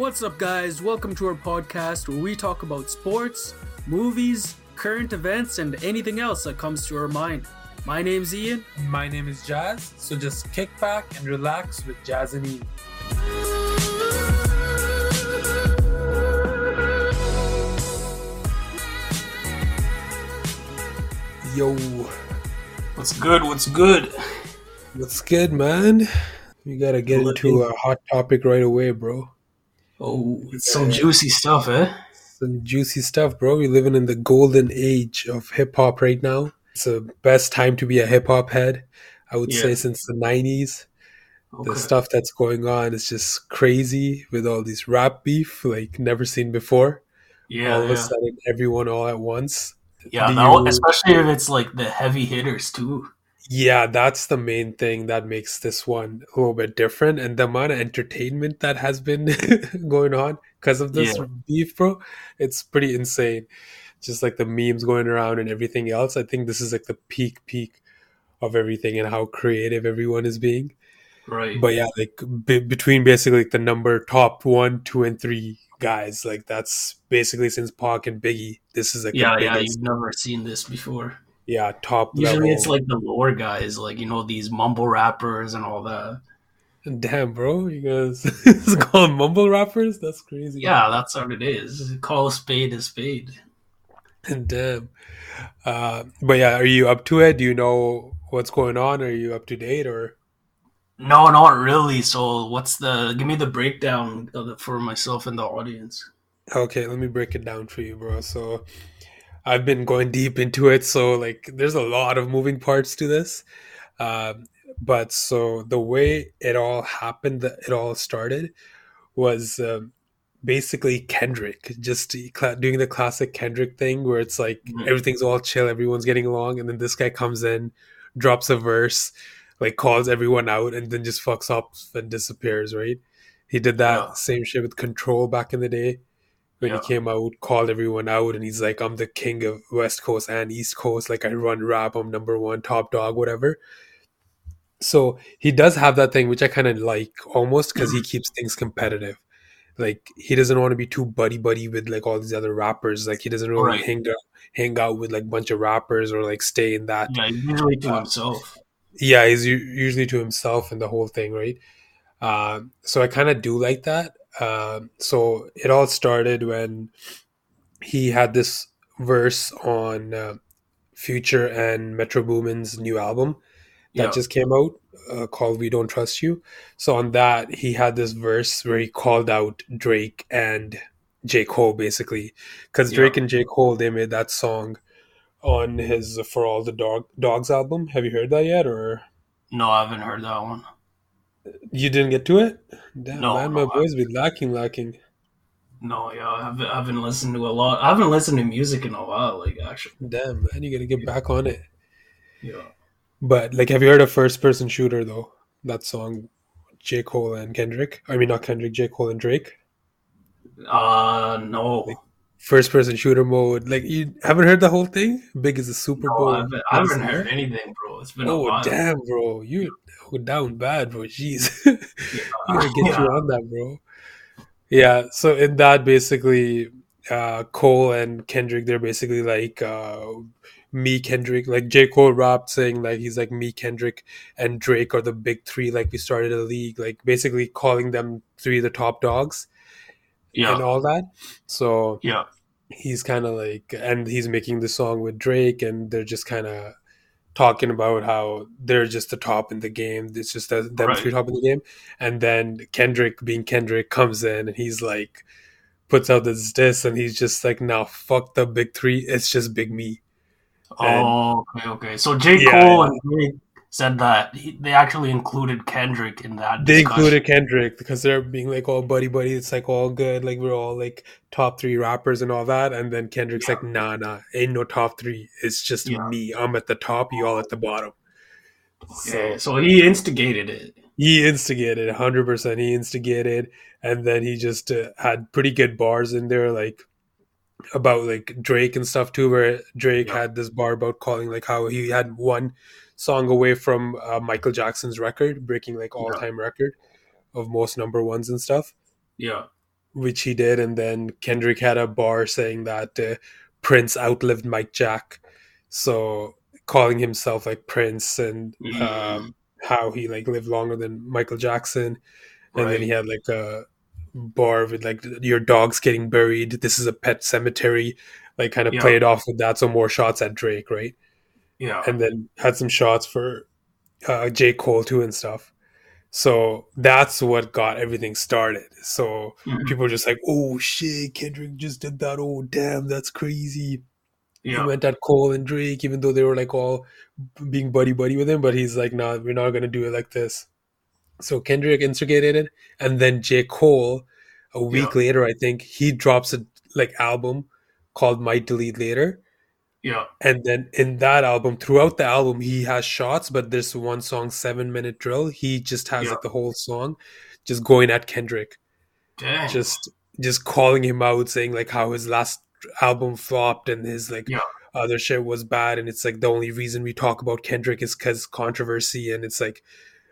What's up, guys? Welcome to our podcast where we talk about sports, movies, current events, and anything else that comes to our mind. My name's Ian. My name is Jazz, so just kick back and relax with Jazz and Ian. Yo, What's good? What's good? what's good, man? We gotta get into a hot topic right away, bro. Oh, it's some juicy stuff, eh? Some juicy stuff, bro. We're living in the golden age of hip hop right now. It's the best time to be a hip hop head, I would say, since the 90s. The stuff that's going on is just crazy with all these rap beef, like never seen before. All of a sudden, everyone all at once. Especially if it's like the heavy hitters too. Yeah, that's the main thing that makes this one a little bit different. And the amount of entertainment that has been going on because of this beef, bro, it's pretty insane. Just like the memes going around and everything else. I think this is like the peak of everything and how creative everyone is being. Right. But yeah, like between basically like the number top 1, 2, and 3 guys, like that's basically since Pac and Biggie. This is like the biggest, you've never seen this before. yeah, top Usually level. it's like the lower guys, like these mumble rappers and all that. Damn, bro, you guys call them mumble rappers? That's crazy. Yeah, that's what it is. Call a spade a spade. Damn. But yeah, are you up to it? Do you know what's going on? Are you up to date or? No, not really. So give me the breakdown for myself and the audience. Okay, let me break it down for you, bro. So I've been going deep into it. So like there's a lot of moving parts to this. But so the way it all happened, that it all started was basically Kendrick just doing the classic Kendrick thing where it's like everything's all chill, everyone's getting along, and then this guy comes in, drops a verse, like calls everyone out, and then just fucks up and disappears, right? He did that same shit with Control back in the day when he came out, called everyone out, and he's like, I'm the king of West Coast and East Coast, like I run rap, I'm number one, top dog, whatever. So he does have that thing, which I kind of like almost because he keeps things competitive. Like he doesn't want to be too buddy with like all these other rappers. Like he doesn't really hang out with like a bunch of rappers or like stay in that. Yeah, he's usually to himself. Yeah, he's usually to himself and the whole thing, right? So I kind of do like that. So it all started when he had this verse on Future and Metro Boomin's new album that just came out called We Don't Trust You. So on that, he had this verse where he called out Drake and J. Cole, basically. Because Drake and J. Cole, they made that song on his For All the Dogs album. Have you heard that yet? Or no, I haven't heard that one. You didn't get to it? Damn, no, man, my boys be lacking. No, I haven't listened to a lot. I haven't listened to music in a while, like, actually. Damn, man, you gotta get back on it. Yeah. But, like, have you heard of First Person Shooter, though? That song, J. Cole and Kendrick? I mean, not Kendrick, J. Cole and Drake? No. Like, first person shooter mode. Like, you haven't heard the whole thing? Big as a Super Bowl. I haven't heard anything, bro. It's been a while. Oh, damn, bro. You down bad, bro. Jeez. You gotta get you on that, bro. Yeah, so in that, basically, Cole and Kendrick, they're basically like me, Kendrick. Like, J. Cole rapped saying, like, he's like me, Kendrick, and Drake are the big three. Like, we started a league. Like, basically calling them three the top dogs. And all that. So he's kind of like, and he's making the song with Drake, and they're just kind of talking about how they're just the top in the game. It's just them three top in the game. And then Kendrick, being Kendrick, comes in and he's like, puts out this diss, and he's just like, nah, fuck the big three. It's just big me. Okay. So J. Cole and Drake said that they actually included Kendrick in that discussion. They included Kendrick because they're being like all buddy. It's like all good. Like we're all like top 3 rappers and all that. And then Kendrick's like, nah, ain't no top 3. It's just me. I'm at the top. You all at the bottom. So he instigated it. He instigated 100%. He instigated, and then he just had pretty good bars in there, like about like Drake and stuff too. Where Drake had this bar about calling like how he had one song away from Michael Jackson's record, breaking like all-time record of most number ones and stuff. Yeah. which he did, and then Kendrick had a bar saying that Prince outlived Mike Jack, so calling himself like Prince, and Mm, how he like lived longer than Michael Jackson. And then he right. had like a bar with like your dog's getting buried. This is a pet cemetery. Like kind of Yeah. played off with that. So more shots at Drake, right? Yeah. And then had some shots for J. Cole too and stuff. So that's what got everything started. So Mhm. people were just like, "Oh shit, Kendrick just did that. Oh damn, that's crazy." He Yeah. went at Cole and Drake, even though they were like all being buddy buddy with him. But he's like, "Nah, we're not gonna do it like this." So Kendrick instigated it, and then J. Cole, a Yeah. week later, I think he drops a like album called "Might Delete Later," Yeah. and then in that album, throughout the album, he has shots, but this one song, 7 Minute Drill, he just has Yeah. like the whole song, just going at Kendrick, Dang. just just calling him out, saying like how his last album flopped and his like Yeah. other shit was bad, and it's like the only reason we talk about Kendrick is because controversy, and it's like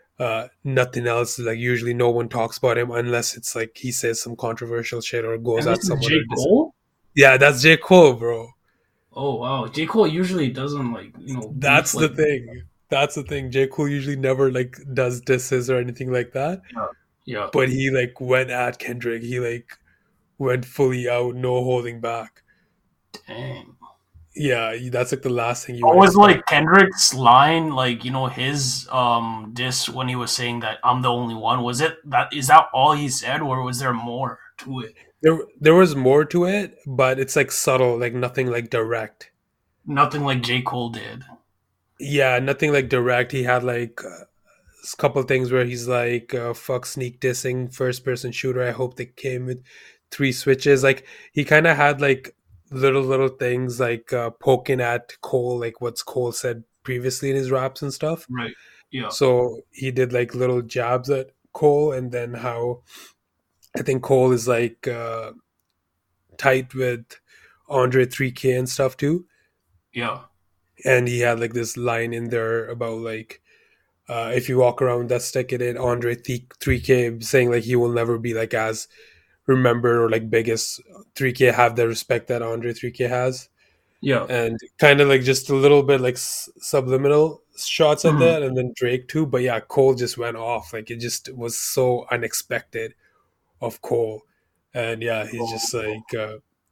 nothing else. Like usually, no one talks about him unless it's like he says some controversial shit or goes And this at is someone J. or dis. Cole? Yeah, that's J. Cole, bro. Oh wow. J. Cole usually doesn't like, beef That's the like thing. That's the thing. J. Cole usually never like does disses or anything like that. yeah. Yeah. But he like went at Kendrick. He like went fully out, no holding back. Dang. Yeah, that's like the last thing you What would was expect. like Kendrick's line, like, his diss when he was saying that I'm the only one? Was it that is that all he said or was there more to it? There was more to it, but it's like subtle, like nothing like direct. Nothing like J. Cole did. Yeah, nothing like direct. He had like a couple things where he's like, "Fuck sneak dissing, first person shooter." I hope they came with three switches. Like he kind of had like little things like poking at Cole, like what's Cole said previously in his raps and stuff. Right. Yeah. So he did like little jabs at Cole, and then how I think Cole is like tight with Andre 3K and stuff too. Yeah. And he had like this line in there about like if you walk around that stick it in Andre 3K saying like he will never be like as remembered or like biggest 3K have the respect that Andre 3K has, Yeah. and kind of like just a little bit like subliminal shots at Mhm. that, and then Drake too. But yeah, Cole just went off, like it just was so unexpected of Cole. And yeah, he's just Oh, like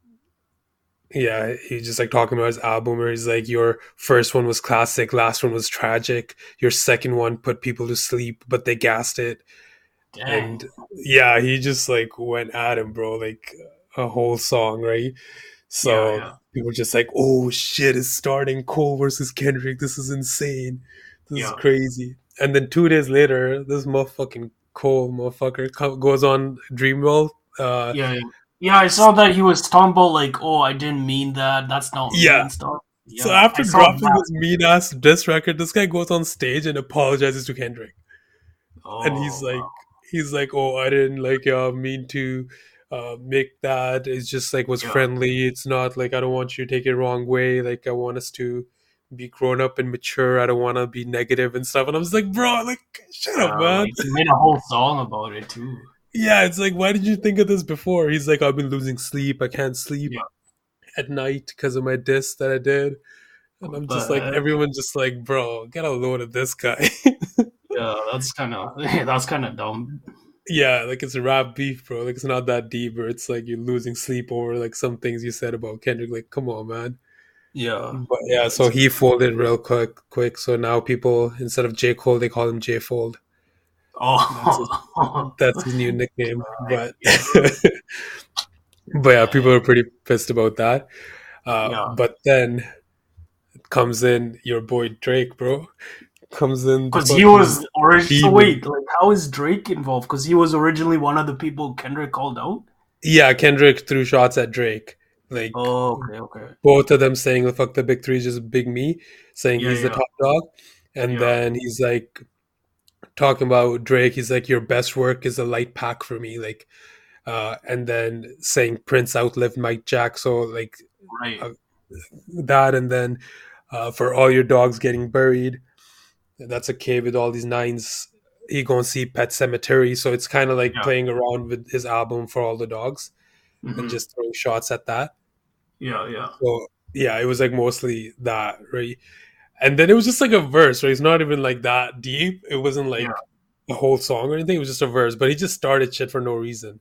yeah, he's just like talking about his album where he's like, your first one was classic, last one was tragic, your second one put people to sleep, but they gassed it. dang. And yeah, he just like went at him, bro, like a whole song, right? Yeah, So yeah. people were just like, oh shit, it's starting, Cole versus Kendrick. This is insane. This is Yeah. crazy. And then 2 days later, this motherfucking Cole motherfucker goes on Dreamworld. Yeah, yeah. Yeah, I saw that he was talking about like, oh, I didn't mean that. That's not me Yeah. and stuff. So Yeah, I after saw dropping that. this mean ass diss record, this guy goes on stage and apologizes to Kendrick. And Oh, wow. he's like, oh, I didn't like mean to make that. It's just like was Yeah. friendly. It's not like I don't want you to take it wrong way. Like I want us to be grown up and mature. I don't want to be negative and stuff. And I was like, bro, like shut up, man. Like he made a whole song about it too. Yeah, it's like, why did you think of this before? He's like, I've been losing sleep. I can't sleep Yeah. at night because of my diss that I did. And What I'm the just like, heck? everyone's just like, bro, get a load of this guy. Yeah, that's kind of that's kind of dumb. Yeah, like it's a rap beef, bro. Like it's not that deep, or it's like you're losing sleep over like some things you said about Kendrick. Like, come on, man. Yeah. But yeah, Yeah. so he folded real quick. So now people instead of J Cole, they call him J Fold. That's his, Oh. that's his new nickname. But Yeah. but yeah, people are Dang. pretty pissed about that. Yeah. But then comes in your boy Drake, bro. Comes in the Because he fucking was originally. So demon. wait, like, how is Drake involved? Because he was originally one of the people Kendrick called out. Yeah, Kendrick threw shots at Drake. Like Oh, okay, okay. both of them saying fuck the big three is just big me, saying Yeah, he's the yeah, top dog. And yeah. then he's like talking about Drake, he's like, your best work is a light pack for me. Like and then saying Prince outlived Mike Jack. So like Right. uh, that, and then for all your dogs getting buried, that's a cave with all these nines he gonna see Pet Cemetery, so it's kind of like Yeah. playing around with his album For All the Dogs and Hmm. just throwing shots at that. Yeah. Yeah. So yeah, it was like mostly that, right? And then it was just like a verse, right? It's not even like that deep. It wasn't Yeah. like the whole song or anything. It was just a verse, but he just started shit for no reason.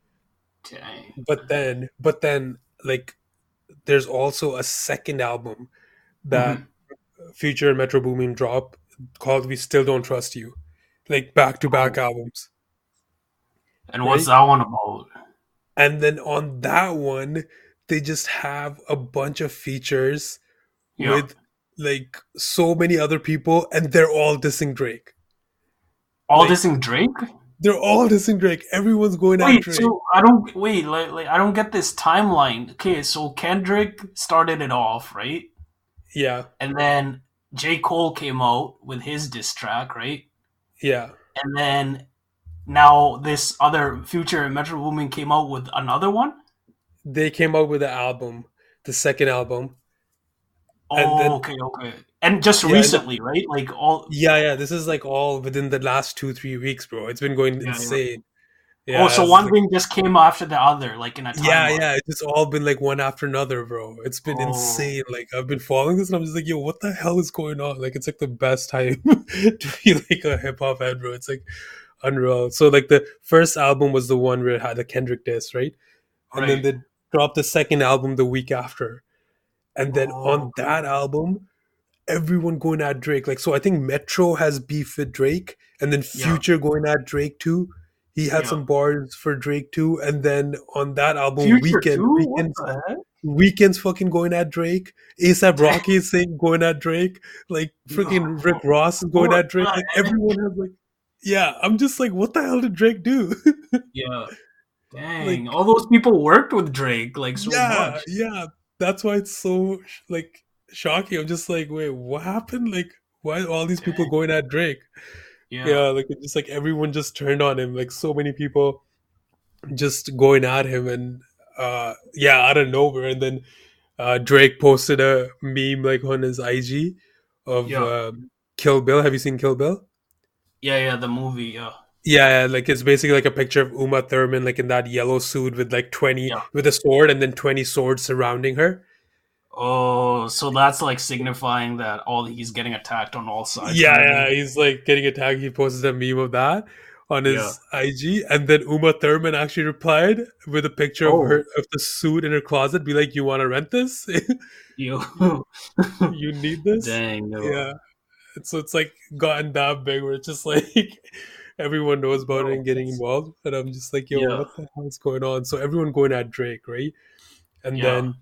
Dang. But then, like, there's also a second album that Hmm. Future and Metro Boomin drop called "We Still Don't Trust You," like back to back Oh. albums, And what's right? that one about? And then on that one, they just have a bunch of features Yeah. with like so many other people, and they're all dissing Drake. All this Like in Drake? they're all dissing Drake. Everyone's going at Wait, Drake. so I don't wait, like I don't get this timeline. Okay, so Kendrick started it off, right? Yeah, And then J. Cole came out with his diss track, right? yeah. And then now this other Future and Metro Boomin came out with another one. They came out with the album, the second album, and Oh, then okay, okay. And just yeah, and recently, right? Like all yeah. This is like all within the last 2 3 weeks, bro. It's been going yeah, yeah. insane. Oh, Yeah, so as one like thing just came after the other, like in a yeah, timeline. yeah. It's just all been like one after another, bro. It's been Oh, insane. Like I've been following this, and I'm just like, yo, what the hell is going on? Like it's like the best time to be like a hip hop head, bro. It's like unreal. So like the first album was the one where it had the Kendrick diss, right? And then right. they dropped the second album the week after. And then Oh, on that album, everyone going at Drake. Like, so I think Metro has beef with Drake, and then yeah, Future going at Drake too. He had yeah. some bars for Drake too, and then on that album, Future too? What Weekends, the heck? Weekends fucking going at Drake. ASAP Rocky is saying going at Drake. Like freaking Rick Ross is going What at Drake. the Like heck? everyone has like, yeah. I'm just like, what the hell did Drake do? Yeah. Dang. Like All those people worked with Drake like so yeah, much. yeah. That's why it's so like shocking. I'm just like, wait, what happened? Like, why are all these people Dang. going at Drake? Yeah. Yeah, like it's just like everyone just turned on him. Like so many people just going at him, and yeah, out of nowhere. And then Drake posted a meme like on his IG of Yeah. Kill Bill. Have you seen Kill Bill? Yeah, yeah, the movie, yeah. Yeah, like it's basically like a picture of Uma Thurman like in that yellow suit with like 20 Yeah. with a sword and then 20 swords surrounding her. Oh, so that's like signifying that all he's getting attacked on all sides Yeah, kind of yeah, thing. he's like getting attacked. He posted a meme of that on Yeah. his IG, and then Uma Thurman actually replied with a picture of her Oh, of the suit in her closet. Be like, "You want to rent this? you. You need this?" Dang, no. Yeah. And so it's like gotten that big where it's just like everyone knows about it No, and getting that's, involved. And I'm just like, "Yo, yeah. what the hell is going on?" So everyone going at Drake, right? And Yeah. then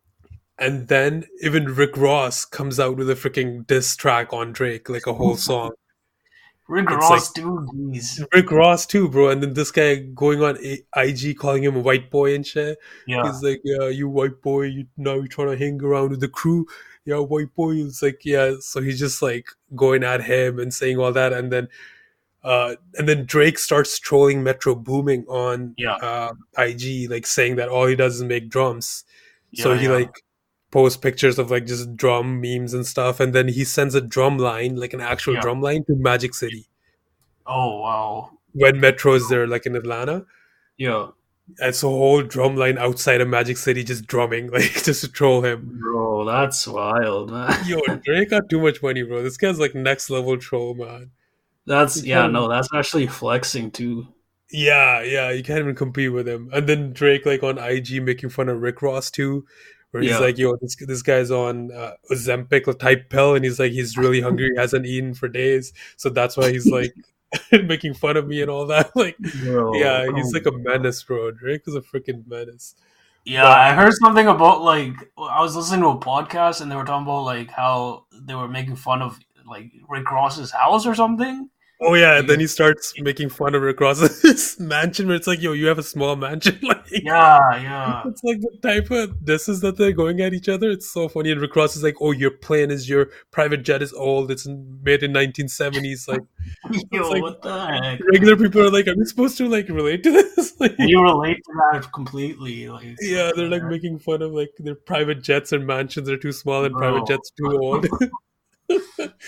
and then even Rick Ross comes out with a freaking diss track on Drake, like a whole song. Rick It's like Ross, dude, geez. Rick Ross too, bro. And then this guy going on IG calling him a white boy and shit. Yeah. He's like, "Yeah, you white boy. You now you're trying to hang around with the crew. Yeah, white boy." It's like, yeah. So he's just like going at him and saying all that, and then Drake starts trolling Metro Booming on Yeah. IG, like saying that all he does is make drums. So Yeah, he yeah. like posts pictures of like just drum memes and stuff, and then he sends a drum line, like an actual Yeah. drum line, to Magic City Oh, wow. when Metro is there, like in Atlanta. Yeah. And so whole drum line outside of Magic City just drumming, like just to troll him. Bro, that's wild, man. Yo, Drake got too much money, bro. This guy's like next level troll, man. That's You yeah, can't, no, that's actually flexing too. yeah, yeah, you can't even compete with him. And then Drake like on IG making fun of Rick Ross too, where he's Yeah. like, "Yo, this guy's on Ozempic type pill, and he's like he's really hungry, he hasn't eaten for days, so that's why he's like making fun of me and all that." Like, Bro, yeah, he's like come a on. menace, bro. Drake is a freaking menace. Yeah, But I heard something about like I was listening to a podcast and they were talking about like how they were making fun of like Rick Ross's house or something. oh yeah, then Because he starts making fun of Rick Ross's mansion, where it's like, "Yo, you have a small mansion." Like, yeah, yeah. it's like the type of disses that they're going at each other. It's so funny. And Rick Ross is like, "Oh, your plane is your private jet is old. It's made in 1970s." Like, it's Yo, like what the heck, regular man? people are like, "Are we supposed to like relate to this?" Like, And you relate to that completely. Like, what yeah, they're the like heck? making fun of like their private jets and mansions are too small and private Bro. jets too old.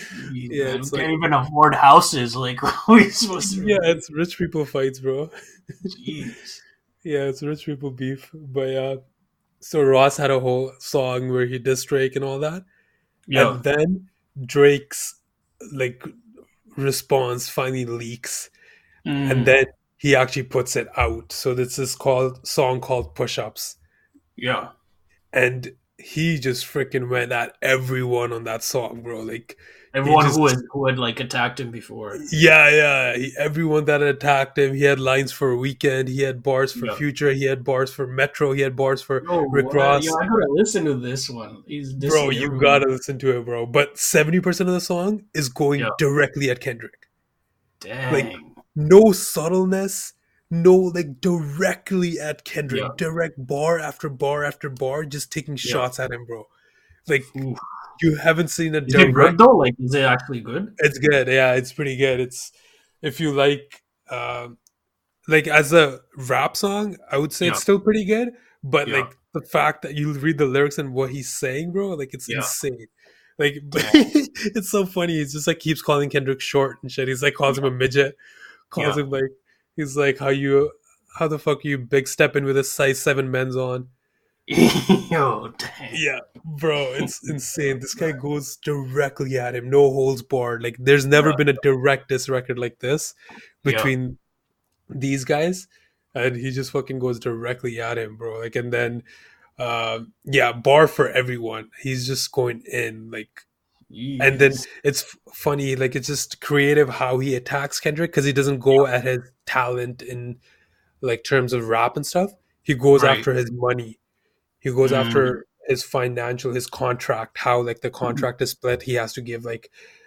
Jeez, Yeah, man, we it's like can't even afford houses. Like, what are we supposed to yeah, do? it's rich people fights, bro. Jeez. Yeah, it's rich people beef. But yeah, so Ross had a whole song where he dissed Drake and all that, Yeah. and then Drake's like response finally leaks, and Mm, then he actually puts it out. So this is called song called Push Ups, yeah. and he just freaking went at everyone on that song, bro. Like he Everyone just who had like attacked him before. yeah. Everyone that attacked him, he had lines for Weekend, he had bars for Yeah. Future, he had bars for Metro, he had bars for Yo, Rick Ross. I gotta listen to this one. He's Bro, dissing you everyone. gotta listen to it, bro. But 70% of the song is Yeah. going directly at Kendrick. Like Dang. no subtleness, no like directly at Yeah. Kendrick, direct bar after bar after bar, just taking Yeah. shots at him, bro. Like Ooh. you haven't seen a Is it good direct. though? Like, is it actually good? It's good, yeah, it's pretty good. It's if you like as a rap song, I would say Yeah. it's still pretty good. But Yeah. like the fact that you read the lyrics and what he's saying, bro, like it's Yeah. insane. Like Dang. it's so funny. He's just like keeps calling Kendrick short and shit. He's like calls him a midget, calls Yeah. him like he's like how the fuck you big stepping with a size 7 men's on. Yo, dang. Yeah, bro, it's insane. This guy goes directly at him, no holds barred. Like there's never Yeah. been a direct diss record like this Yeah. between these guys, and he just fucking goes directly at him, bro. Like, and then, yeah, bar for everyone. He's just going in, like, and then Jeez. it's funny, like, it's just creative how he attacks Kendrick because he doesn't go at his talent in like terms of rap and stuff. He goes Right. after his money. He goes Mm. after his financial, his contract, how like the contract is split. He has to give like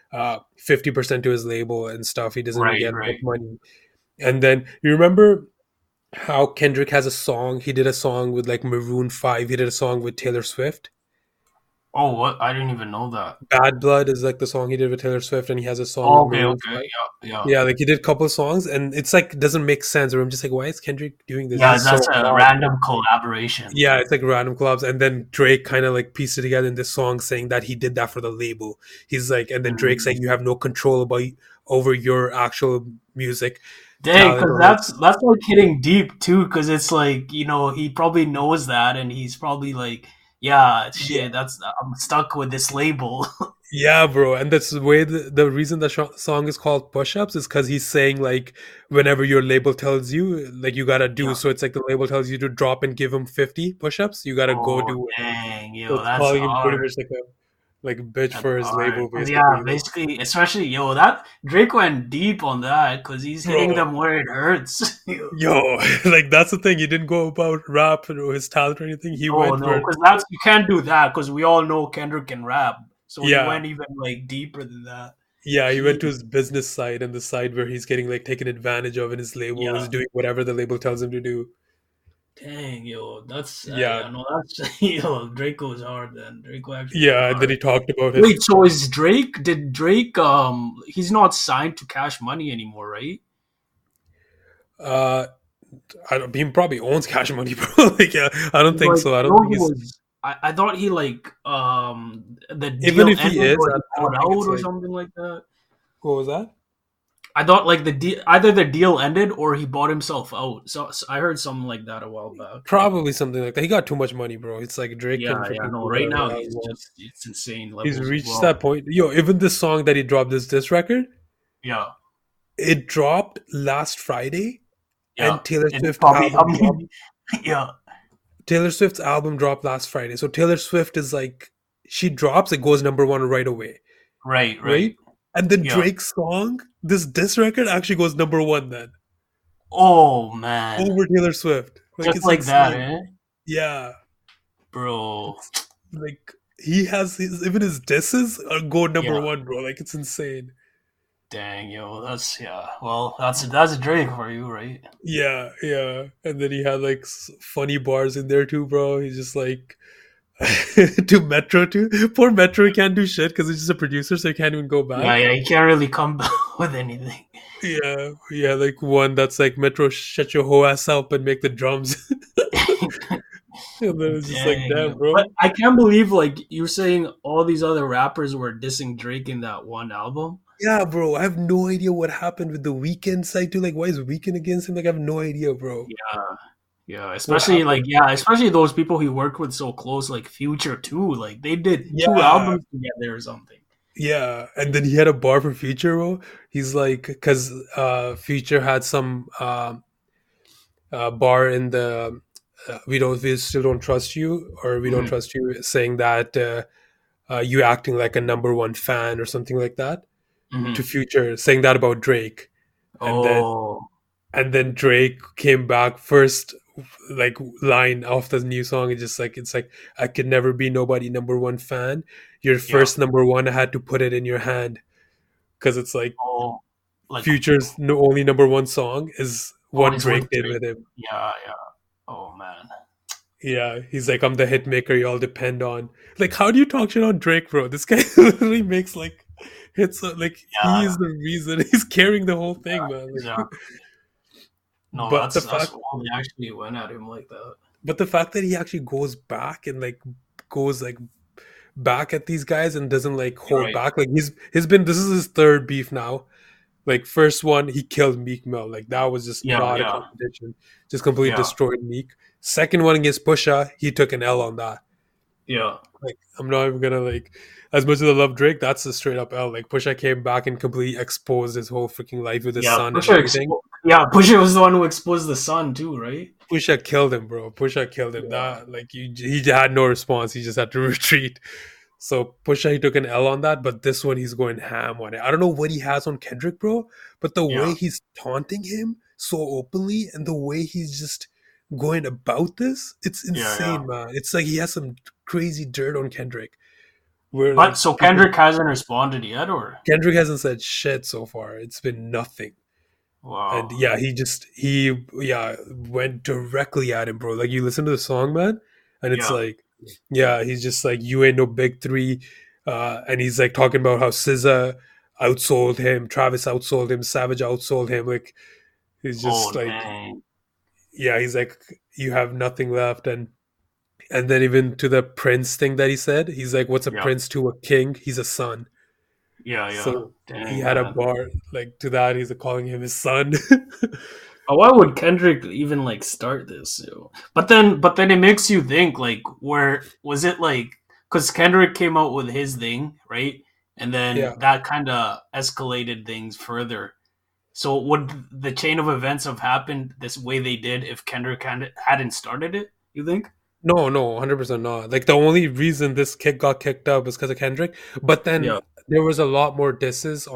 50% to his label and stuff. He doesn't Right. get much Right. money. And then you remember how Kendrick has a song. He did a song with like Maroon 5. He did a song with Taylor Swift. Oh, what? I didn't even know that. Bad Blood is like the song he did with Taylor Swift, and he has a song with Oh, okay. Maroon Okay. 5. Yeah. Yeah. Yeah, like he did a couple of songs, and it's like doesn't make sense. Or I'm just like, why is Kendrick doing this? Yeah. This is so That's a odd. random collaboration. Yeah, it's like random collabs, and then Drake kind of like pieced it together in this song, saying that he did that for the label. He's like, and then Drake Mm. saying you have no control about over your actual music Dang, talent, because or like, that's like hitting deep too. Because it's like he probably knows that, and he's probably like, yeah, yeah, shit. I'm stuck with this label. yeah, bro. And that's the way the reason the song is called Push Ups is because he's saying like whenever your label tells you like you gotta do, Yeah. so it's like the label tells you to drop and give him 50 push ups, you gotta go Oh, do it. dang, So yo, it's that's calling him pretty hard. much like a bitch That's for his hard. label, 'Cause, yeah, basically. Like, basically, especially that Drake went deep on that because he's hitting bro, them where it hurts. yo, like that's the thing. He didn't go about rap or his talent or anything. He Oh went no, for because that's you can't do that because we all know Kendrick can rap. So he yeah, went even like deeper than that. yeah. He went to Jeez. his business side and the side where he's getting like taken advantage of, and his label is Yeah. doing whatever the label tells him to do. Dang, yo, that's Yeah, yeah, no, that's yo, Draco's hard then. Draco actually went yeah. And then hard. he talked about his Wait, so is Drake? Did Drake? He's not signed to Cash Money anymore, right? uh I don't. He probably owns Cash Money, bro. Like, yeah, I don't He's think like, so. I don't no, think he he's. was. I thought he like the Even deal if he ended is, or he I bought don't think out it's or like. something like that. What was that? I thought like either the deal ended or he bought himself out. So I heard something like that a while back. Probably something like that. He got too much money, bro. It's like Drake Yeah, can yeah, freaking no. do Right whatever now the hell he he's wants. just it's insane He's levels as reached well. that point. Yo, even this song that he dropped this record, Yeah, it dropped last Friday, yeah. and Taylor It's Swift probably. I album dropped. mean, yeah, Taylor Swift's album dropped last Friday. So Taylor Swift is like she drops, it goes number one right away, right, right? right. And then Yeah. Drake's song, this diss record actually goes number one then Oh man, over Taylor Swift. Like just it's like that, insane. eh, Yeah, bro? it's like he has even his disses go number Yeah. one, bro. Like it's insane. Dang, yo, that's yeah. Well, that's Drake for you, right? Yeah, yeah. And then he had like funny bars in there too, bro. He's just like to Metro too. Poor Metro, he can't do shit because he's just a producer, so he can't even go Yeah, back. yeah. He can't really come with anything. Yeah, yeah. Like one that's like Metro, shut your whole ass up and make the drums. And then it's just like, damn, Dang. But bro. I can't believe like you're saying all these other rappers were dissing Drake in that one album. Yeah, bro. I have no idea what happened with the Weekend side too. Like, why is Weekend against him? Like, I have no idea, bro. Yeah. Yeah, What especially like happened? yeah, especially those people he worked with so close, like Future too. Like they did two Yeah, albums together or something. yeah. And then he had a bar for Future, bro. He's like, because Future had some bar in the we still don't trust you, or we don't Hmm. trust you, saying that you acting like a number one fan or something like that to Hmm. Future, saying that about Drake, and then Oh, Drake came back first, like line of the new song. It's like I could never be nobody number one fan. Your yeah. first number one, I had to put it in your hand, because it's like Oh, like Future's only number one song is what always Drake with did Drake. with him. Yeah, yeah. Oh man. Yeah, he's like, I'm the hit maker you all depend on. Like, how do you talk shit on Drake, bro? This guy literally makes like hits. Like, he Yeah, is the reason. He's carrying the whole thing, man. Like, exactly. No, but the that's fact, cool. They actually went at him like that. that he actually goes back and like goes like back at these guys and doesn't like You're hold right. back. Like, he's been, this is his third beef now. Like, first one, he killed Meek Mill. Like, that was just Yeah, not a yeah, competition. Just completely yeah, destroyed Meek. Second one against Pusha, he took an L on that. yeah, Like, I'm not even gonna like, as much as I love Drake, that's a straight up L. Like, Pusha came back and completely exposed his whole freaking life with his yeah. son and everything. Yeah, Pusha was the one who exposed the sun too, right? Pusha killed him, bro. Pusha killed him. Yeah, That like, he had no response. He just had to retreat. So Pusha, he took an L on that, but this one he's going ham on it. I don't know what he has on Kendrick, bro, but the yeah, way he's taunting him so openly and the way he's just going about this, it's yeah, yeah. insane, man. It's like he has some crazy dirt on Kendrick. Where But like so people, Kendrick hasn't responded yet, or Kendrick hasn't said shit so far. It's been nothing. And wow, yeah, he yeah went directly at him, bro. Like, you listen to the song, man, and it's yeah. like, yeah, he's just like, you ain't no big three, and he's like talking about how SZA outsold him, Travis outsold him, Savage outsold him. Like, he's just Oh like, dang. yeah, he's like, you have nothing left. And then even to the prince thing that he said, he's like, what's a Yeah, prince to a king? He's a son. yeah, yeah. So he Dang had a man. bar like to that. He's calling him his son. Why would Kendrick even like start this? But then it makes you think like, where was it like? Because Kendrick came out with his thing, right? And then Yeah. that kind of escalated things further. So would the chain of events have happened this way they did if Kendrick hadn't started it? You think? No, no, 100% not. Like, the only reason this kick got kicked up was because of Kendrick. But then Yeah. there was a lot more disses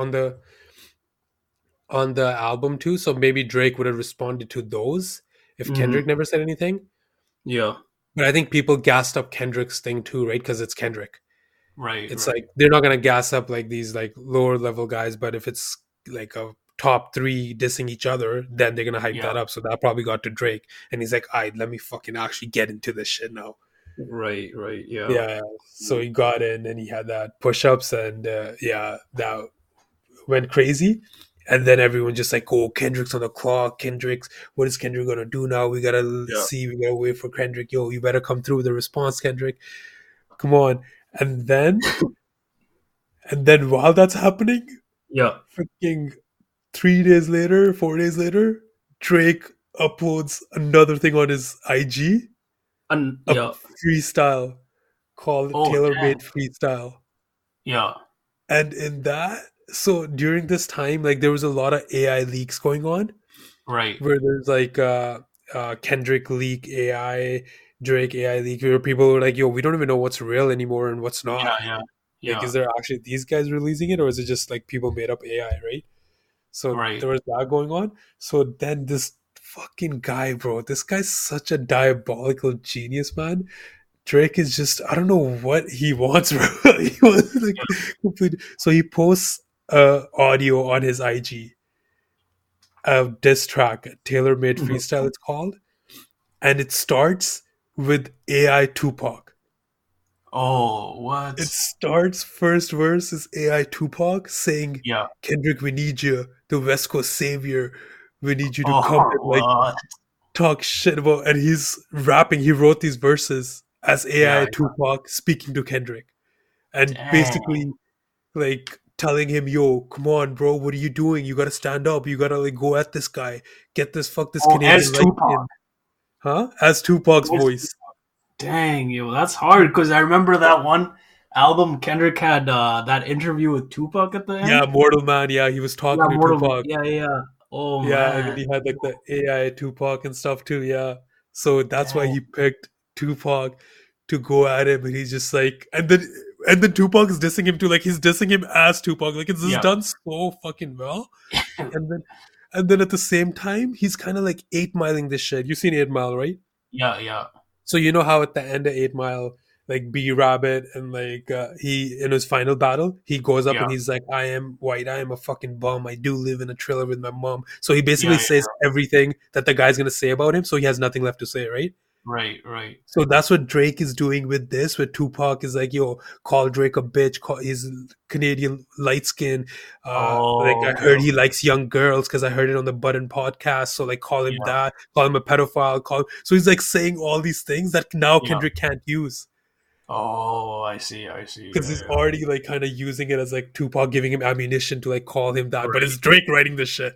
on the album too. So maybe Drake would have responded to those if Kendrick Hmm. never said anything. Yeah. But I think people gassed up Kendrick's thing too, right? Because it's Kendrick. Right. It's Right. like they're not gonna gas up like these like lower level guys, but if it's like a top three dissing each other, then they're gonna hype Yeah. that up. So that probably got to Drake, and he's like, "Alright, let me fucking actually get into this shit now." Right. Right. Yeah. Yeah, so he got in and he had that push-ups, and yeah, that went crazy. And then everyone just like, oh, Kendrick's on the clock. What is Kendrick gonna do now? We gotta Yeah. see. We gotta wait for Kendrick. Yo, you better come through with a response, Kendrick. Come on. And then, while that's happening, Yeah. freaking 3 days later, 4 days later, Drake uploads another thing on his IG, And a yeah. freestyle called Oh Tailor Made dang. Freestyle. Yeah. And in that, so during this time, like, there was a lot of AI leaks going on, Right. where there's like Kendrick leak AI, Drake AI leak, where people were like, yo, we don't even know what's real anymore and what's Yeah. not. Yeah. Like, Yeah. is there actually these guys releasing it, or is it just like people made up AI, right? So Right. there was that going on. So then this fucking guy, bro, this guy's such a diabolical genius, man. Drake is just, I don't know what he wants, bro. He wants like complete. So he posts audio on his IG, a diss track, Tailor Made Mhm. Freestyle, it's called, and it starts with AI Tupac. Oh, It what? starts, first verse is AI Tupac saying, Yeah. Kendrick, we need you, the West Coast savior. We need you to come Oh, and like, what? talk shit about, and he's rapping. He wrote these verses as Yeah. AI Tupac speaking to Kendrick, and Dang. basically like telling him, "Yo, come on, bro, what are you doing? You gotta stand up. You gotta like go at this guy. Get this fuck this Oh, as Canadian light Tupac. skin." Huh? As Tupac's As voice. Dang, yo, that's hard because I remember that one album Kendrick had that interview with Tupac at the Yeah, end. Mortal Man. Yeah, he was Yeah, talking to Mortal. Tupac. Yeah. Oh Yeah, and then man. he had like the AI Tupac and stuff too. Yeah, so that's why Dang. he picked Tupac to go at him, and he's just like, and then Tupac is dissing him too. Like he's dissing him as Tupac. Like it's just Yeah. done so fucking well. And then and then at the same time, he's kind of like 8 miling this shit. You seen 8 Mile, right? Yeah. So you know how at the end of 8 Mile, like B Rabbit and like he in his final battle, he goes up Yeah. and he's like, "I am white. I am a fucking bum. I do live in a trailer with my mom." So he Yeah. basically says everything that the guy's gonna say about him. So he has nothing left to say, right? Right. So that's what Drake is doing with this. With Tupac is like, "Yo, call Drake a bitch. Call he's Canadian light skin. Like Oh, I okay. heard he likes young girls because I heard it on the Button podcast. So like, call him Yeah. that. Call him a pedophile. Call." So he's like saying all these things that now Yeah. Kendrick can't use Oh, I see. because he's already like kind of using it as like Tupac giving him ammunition to like call him that. But Right. it's Drake writing this shit,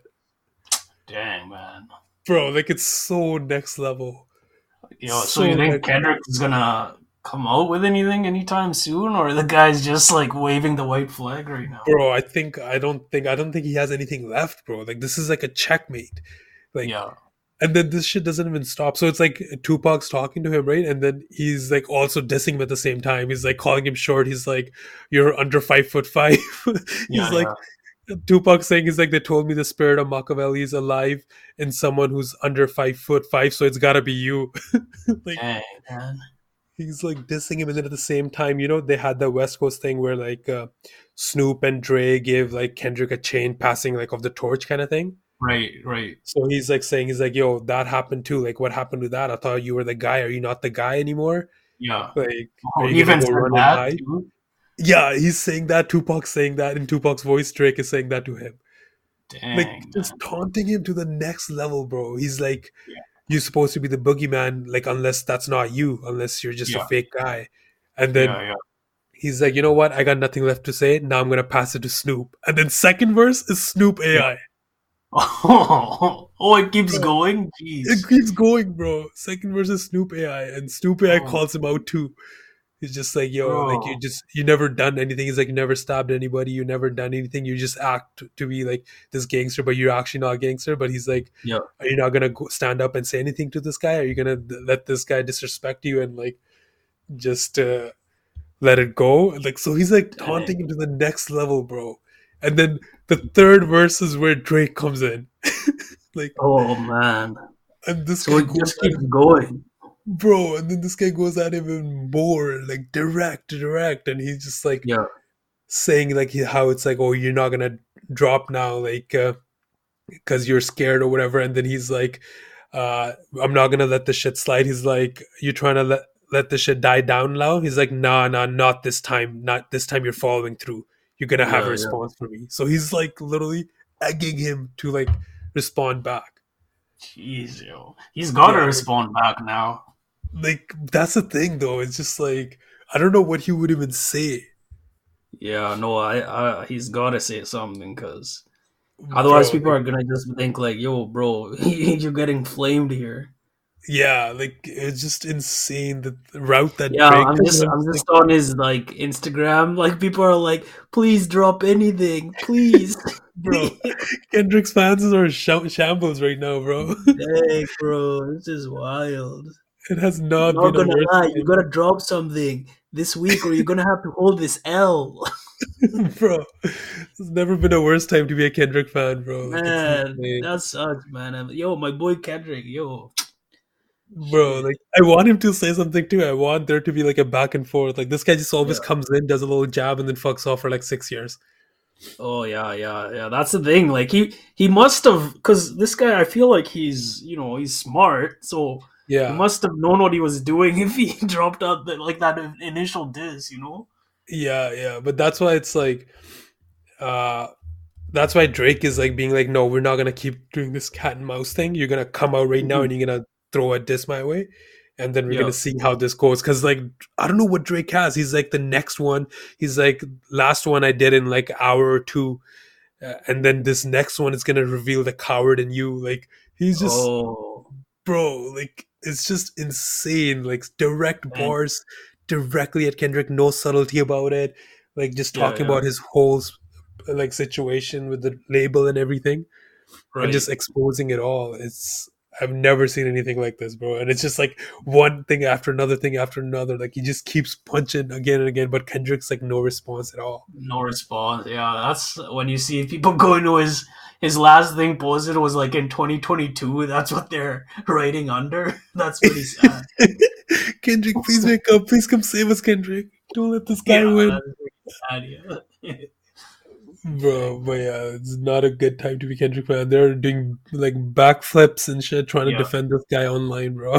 Dang, man. bro. Like it's so next level. Yo, so So you think next Kendrick is gonna come out with anything anytime soon, or the guy's just like waving the white flag right now? bro. I don't think he has anything left, bro. Like this is like a checkmate. Like Yeah. and then this shit doesn't even stop. So it's like Tupac's talking to him, right? And then he's like also dissing him at the same time. He's like calling him short. He's like, "You're under 5'5." He's like, Yeah. Tupac saying, he's like, "They told me the spirit of Machiavelli is alive in someone who's under 5'5", so it's gotta be you." Like Dang, man. he's like dissing him, and then at the same time, they had the West Coast thing where like Snoop and Dre gave like Kendrick a chain passing like of the torch kind of thing. Right. So he's like saying, he's like, "Yo, that happened too. Like, what happened to that? I thought you were the guy. Are you not the guy anymore? Yeah. Like, are Oh, you he gonna even go said run and that hide?" too. Yeah, he's saying that. Tupac's saying that in Tupac's voice. Drake is saying that to him, like Dang, just man. taunting him to the next level, bro. He's like, Yeah. "You're supposed to be the boogeyman, like unless that's not you, unless you're just a Yeah. fake guy." And then Yeah. he's like, "You know what? I got nothing left to say. Now I'm gonna pass it to Snoop." And then second verse is Snoop AI. Oh, it keeps going. It Jeez. keeps going, bro. Second verse is Snoop AI, and Snoop AI Oh, calls him out too. He's just like, "Yo, like bro. you never done anything." He's like, "You never stabbed anybody. You never done anything. You just act to be like this gangster, but you're actually not a gangster." But he's like, Yeah. "Are you not gonna stand up and say anything to this guy? Are you gonna let this guy disrespect you and like just let it go?" Like, so he's like taunting him Dang. to the next level, bro. And then the third verse is where Drake comes in, like, Oh man. and this So guy it goes just at keeps him, going. bro. And then this guy goes at him even more, like direct, and he's just like Yeah. saying like how it's like, "Oh, you're not gonna drop now, like because you're scared or whatever." And then he's like, "I'm not gonna let the shit slide." He's like, "You're trying to let the shit die down now." He's like, "Nah, not this time. Not this time. You're following through. You're gonna have a Yeah. response for me." So he's like literally egging him to like respond back. Jeez, yo. He's got to Yeah, respond back now. like that's the thing though. It's just like I don't know what he would even say, Yeah, no, I he's got to say something because otherwise bro. people are gonna just think like, "Yo, bro, you're getting flamed here." Yeah, like it's just insane the route that Yeah, Drake I'm took. just And I'm I'm just just like, on his like Instagram. Like people are like, "Please drop anything, please." bro, Kendrick's fans are shambles right now, bro. Dang, bro, this is wild. It has not Not been a gonna worse lie, you time, gotta drop something this week, or you're gonna have to hold this L. bro. There's never been a worse time to be a Kendrick fan, bro. Like it's Man, insane, that sucks, man. Yo, my boy Kendrick, yo, bro. shit. Like I want him to say something too. I want there to be like a back and forth. Like this guy just always Yeah. comes in, does a little jab, and then fucks off for like 6 years. Oh yeah. That's the thing. Like he must have, because this guy, I feel like he's smart, so he Yeah, must have known what he was doing if he dropped out like that initial diss. yeah. But that's why it's like, uh, That's why Drake is like being like, no, we're not gonna keep doing this cat and mouse thing. You're gonna come out right now and you're gonna throw a diss my way, and then we're gonna see how this goes. Because like I don't know what Drake has. He's like the next one. He's like last one I did in like hour or two, and then this next one is gonna reveal the coward in you. Like he's just bro. Like it's just insane. Like direct bars directly at Kendrick. No subtlety about it. Like just talking about his whole like situation with the label and everything, and just exposing it all. I've never seen anything like this, bro. And it's just like one thing after another thing after another. Like he just keeps punching again and again, but Kendrick's like no response at all. No response. Yeah, that's when you see people going to his last thing posted was like in 2022. That's what they're writing under. That's pretty sad. Kendrick, please wake up. Please come save us, Kendrick. Don't let this guy win. Bro, but yeah, it's not a good time to be Kendrick fan. They're doing like backflips and shit, trying to defend this guy online, bro.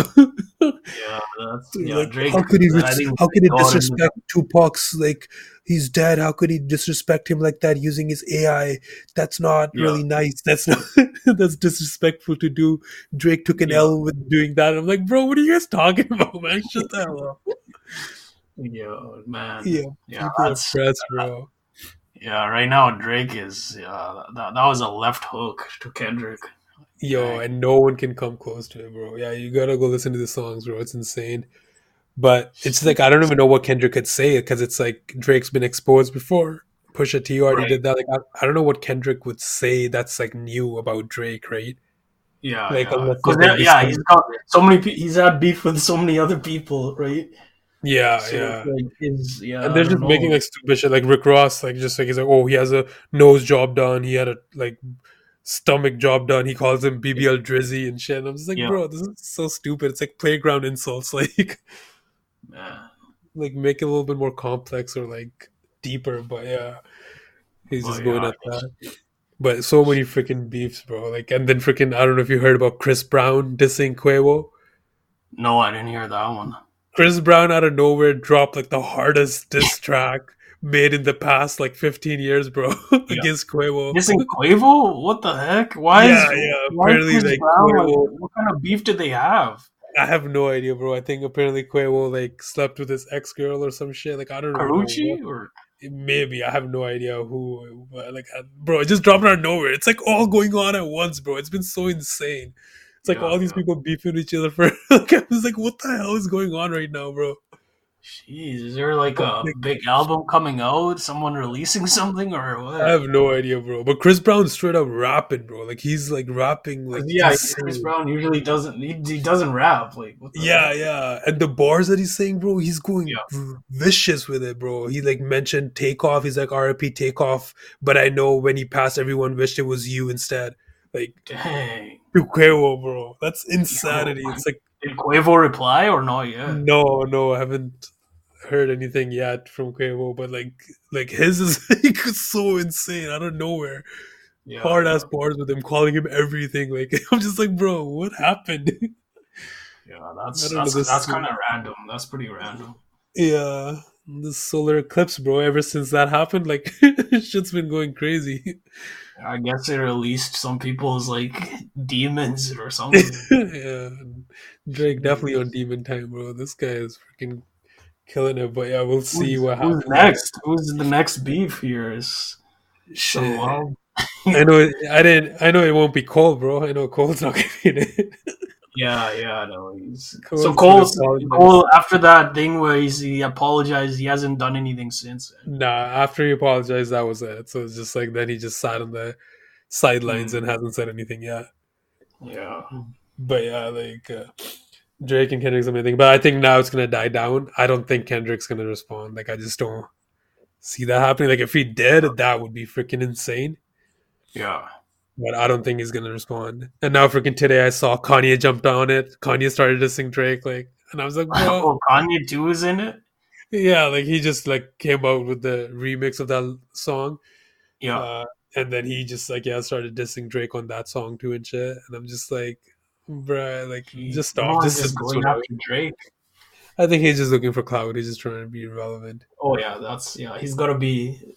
Like, Drake. How could he disrespect Tupac's like he's dead? How could he disrespect him like that using his AI? That's not really nice. That's not that's disrespectful to do. Drake took an L with doing that. I'm like, bro, what are you guys talking about, man? Shut the hell up. Yo, man. Yeah, that's press, bro. Yeah, right now Drake is that was a left hook to Kendrick. Yo, and no one can come close to it, bro. Yeah, you gotta go listen to the songs, bro. It's insane. But it's like I don't even know what Kendrick could say because it's like Drake's been exposed before. Pusha T already did that. Like I don't know what Kendrick would say that's like new about Drake, right? Yeah, like he's got so many. He's had beef with so many other people, right? Yeah, like and they're just making like stupid shit. Like Rick Ross, like just like he's like, oh, he has a nose job done. He had a like stomach job done. He calls him BBL Drizzy and shit. And I'm just like, bro, this is so stupid. It's like playground insults. Like, like make it a little bit more complex or like deeper. But yeah, he's just going at that. But so many freaking beefs, bro. Like, and then freaking I don't know if you heard about Chris Brown dissing Quavo. No, I didn't hear that one. Chris Brown out of nowhere dropped like the hardest diss track made in the past like 15 years, bro, against Quavo. Dissing Quavo? What the heck? Why apparently like Quavo, what kind of beef did they have? I have no idea, bro. I think apparently Quavo like slept with his ex-girl or some shit. Like I don't know. Karrueche or maybe I have no idea who. But, like, bro, it just dropped out of nowhere. It's like all going on at once, bro. It's been so insane. It's like all these people beefing with each other for like I was like, what the hell is going on right now, bro? Jeez, is there like a big album coming out? Someone releasing something or what? I have no idea, bro. But Chris Brown's straight up rapping, bro. Like he's like rapping, like Chris Brown usually doesn't. He doesn't rap, like and the bars that he's saying, bro, he's going vicious with it, bro. He like mentioned Takeoff. He's like R.I.P. Takeoff, but I know when he passed, everyone wished it was you instead. Like, dang. To Quavo, bro. That's insanity. It's like, did Quavo reply or not yet? No, I haven't heard anything yet from Quavo, but like his is like so insane out of nowhere. Hard ass bars with him, calling him everything. Like I'm just like, bro, what happened? Yeah, that's kind of random. That's pretty random. Yeah, the solar eclipse, bro. Ever since that happened, like shit's been going crazy. I guess it released some people's like demons or something. Yeah, Drake definitely on demon time, bro. This guy is freaking killing it. But yeah, we'll see what happens next. Who's the next beef here? Is shit. I know. I know it won't be Cole, bro. I know Cole's not gonna be in it. Yeah, I know. Cole after that thing where he apologized, he hasn't done anything since. Nah, after he apologized, that was it. So it's just like then he just sat on the sidelines and hasn't said anything yet. Yeah, but yeah, like Drake and Kendrick's amazing. But I think now it's gonna die down. I don't think Kendrick's gonna respond. Like I just don't see that happening. Like if he did, that would be freaking insane. Yeah. But I don't think he's gonna respond. And now freaking today I saw Kanye jumped on it. Kanye started to sing Drake, like, and I was like, bro. Oh, Kanye too is in it? Yeah, like he just like came out with the remix of that song. Yeah. And then he just like started dissing Drake on that song too and shit. And I'm just like, bruh, like just stop. Just going after Drake. I think he's just looking for clout. He's just trying to be relevant. Oh yeah, he's gotta be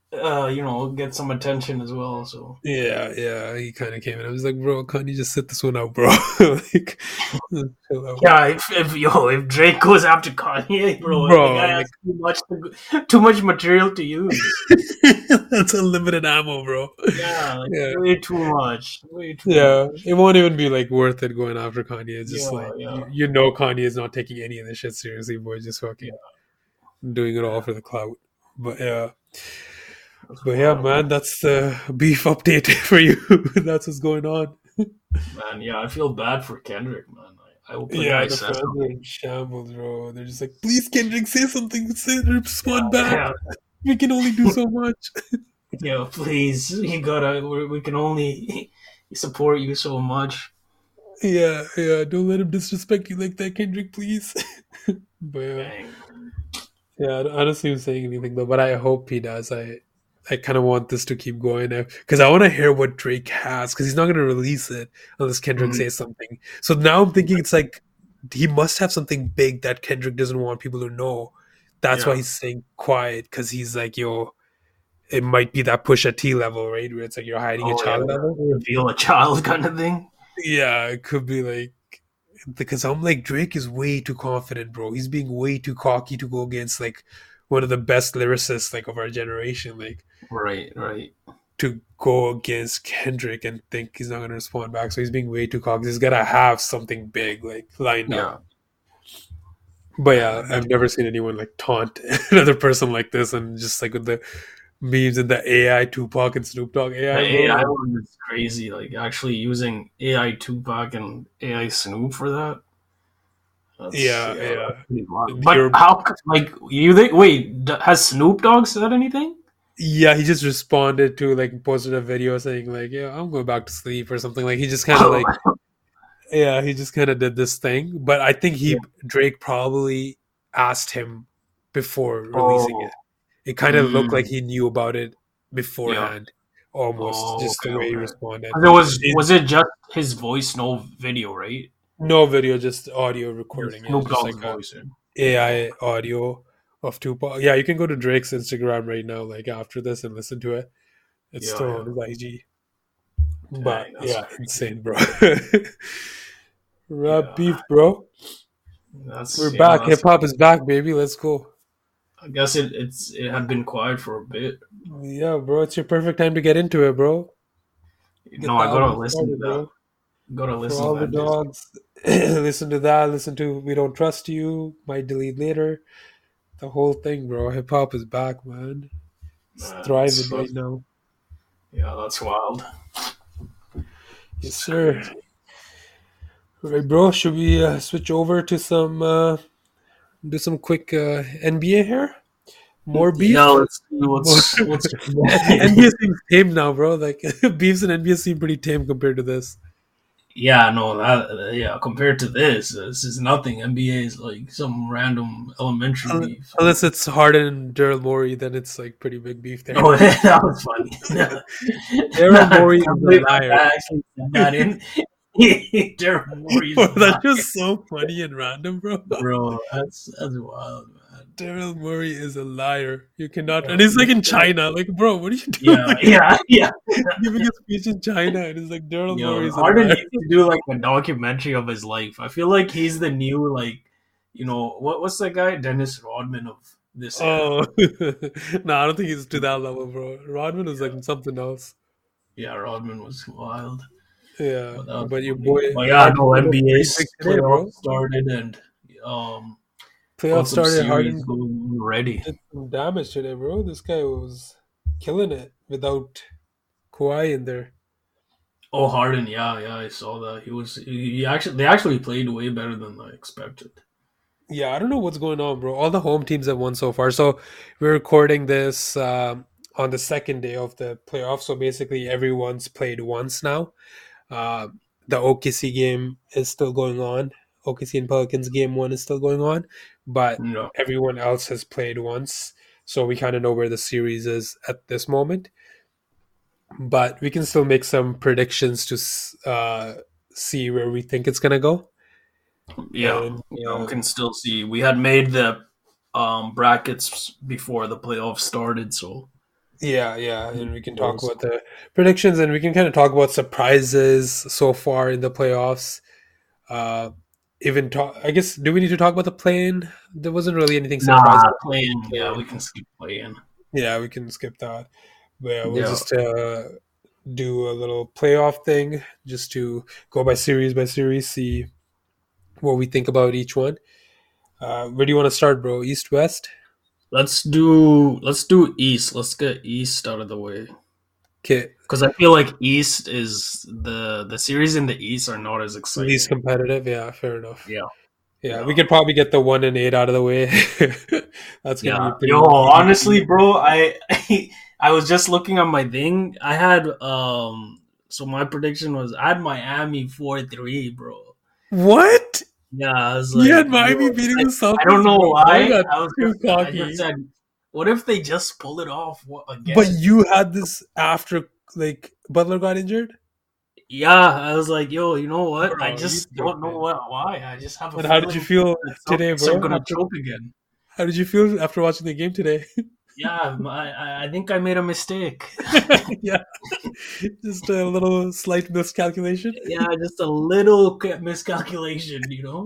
get some attention as well. So Yeah, he kind of came in. I was like, bro, can't you just sit this one out, bro? Like, just chill out. yeah, if Drake goes after Kanye, bro, the Bro, guy like, has too much material to use. that's unlimited ammo, bro. Yeah, like Yeah. way too much. Way too Yeah, much. it won't even be like worth it going after Kanye. It's just Yeah, like yeah, you know Kanye is not taking any of this shit seriously, boy. Just yeah. fucking doing it all for the clout. But yeah, That's but yeah, wild, man, that's the beef update for you. That's what's going on. man. Yeah, I feel bad for Kendrick, man. I hope the Yeah, guy the says fans are something. in shambles, bro. They're just like, please, Kendrick, say something. Say respond Yeah, back. yeah, We can only do so much. yeah. Please, you gotta. We can only support you so much. Yeah. Don't let him disrespect you like that, Kendrick, please. But yeah. Dang. Yeah, I don't see him saying anything though, but I hope he does. I kind of want this to keep going because I want to hear what Drake has because he's not going to release it unless Kendrick Mhm. says something. So now I'm thinking it's like he must have something big that Kendrick doesn't want people to know. That's why Yeah. he's saying quiet because he's like, yo, it might be that Pusha T level, right? Where it's like you're hiding a Oh yeah. child level. Reveal a child kind of thing. Yeah, it could be like because I'm like Drake is way too confident, bro. He's being way too cocky to go against like one of the best lyricists like of our generation, like Right. Right. to go against Kendrick and think he's not gonna respond back. So he's being way too cocky. He's gotta have something big like lined up. Yeah. But Man, yeah, I've never seen anyone like taunt another person like this and just like with the memes and the AI Tupac and Snoop Dogg the AI, bro. AI Like, one is crazy. Like actually using AI Tupac and AI Snoop for that. yeah. That's pretty wild. But Your how? Like you think? Wait, has Snoop Dogg said anything? Yeah, he just responded to like posted a video saying like, "Yeah, I'm going back to sleep" or something. Like he just kind of like, yeah, he just kind of did this thing. But I think Yeah. Drake probably asked him before releasing Oh. it. It kind of looked like Mm, he knew about it yeah. beforehand, almost Oh. just the Okay. way he Okay. responded. 'Cause it was It- was it just his voice, no video, right? no video, just audio Just recording. Yeah, Snoop just Dogg's like a voice. AI audio of Tupac. Yeah, you can go to Drake's Instagram right now, like after this, and listen to it. It's Yeah. still Yeah. on his IG. But Dang, that's yeah, crazy. insane, bro. Rap Yeah. beef, bro. We're back. Hip That's. hop is back, baby. Let's go. I guess it had been quiet for a bit. Yeah, bro. It's your perfect time to get into it, bro. Get No, the I gotta album listen to started, that. bro. Gotta For listen to all the that disc. dogs, listen to that. Listen to We Don't Trust You. Might delete later. The whole thing, bro. Hip hop is back, man. It's Man, thriving right now. yeah, that's wild. Yes, It's sir. crazy. All right, bro. Should we switch over to do some quick NBA here? More beef? Yeah, let's see More. what's NBA seems tame now, bro. Like beefs and NBA seem pretty tame compared to this. yeah, no, that yeah, compared to this is nothing. NBA is like some random elementary beef. Unless it's Harden and Daryl Morey, then it's like pretty big beef there. Oh, that was funny. Daryl Morey is a liar. I actually said that in. Daryl Morey is Bro, a that's liar. just so funny and random, bro. Bro, that's wild, man. Daryl Morey is a liar. You cannot, and he's like in China. Like, bro, what are you doing? Yeah. Giving a speech in China, and it's like Daryl Morey Yo, is a Harden liar. needs to do like a documentary of his life. I feel like he's the new what's that guy Dennis Rodman of this era. Oh, no, I don't think he's to that level, bro. Rodman was like something else. Yeah, Rodman was wild. Yeah, But, that was but your funny. boy, But yeah, no, Harden was NBA pretty big today, bro. playoffs started and Playoff got some started. series Harden going already. did some damage today, bro. This guy was killing it without Kawhi in there. Oh, Harden, yeah, I saw that. They actually played way better than I expected. Yeah, I don't know what's going on, bro. All the home teams have won so far. So we're recording this on the second day of the playoffs. So basically, everyone's played once now. Uh, the OKC game is still going on. OKC and Pelicans game one is still going on, but No. everyone else has played once. So we kind of know where the series is at this moment. But we can still make some predictions to see where we think it's gonna go. Yeah, And we can still see. We had made the brackets before the playoffs started, so Yeah, and we can talk about the predictions, and we can kind of talk about surprises so far in the playoffs. Uh, even talk, I guess, do we need to talk about the play-in? There wasn't really anything Nah, surprising. playing. Yeah, we can skip playing. Yeah, we can skip that. But yeah, we'll Yeah. just do a little playoff thing just to go by series, see what we think about each one. Where do you want to start, bro? East, West? Let's do East. Let's get East out of the way. Okay. Because I feel like East is the series in the East are not as exciting. Least competitive, yeah, fair enough. Yeah, We could probably get the 1-8 out of the way. That's gonna be pretty. Yo, honestly, bro, I was just looking at my thing. I had so my prediction was I had Miami 4-3, bro. What? Yeah, I was like, You had Miami beating the Celtics? I don't know why. I just said, what if they just pull it off again? But you had this after like Butler got injured? Yeah, I was like, yo, you know what? Bro, I just don't know why. I just have a But feeling. how did you feel today, bro? I'm gonna choke again. How did you feel after watching the game today? Yeah, I think I made a mistake. Yeah, just a little slight miscalculation. Yeah, just a little miscalculation,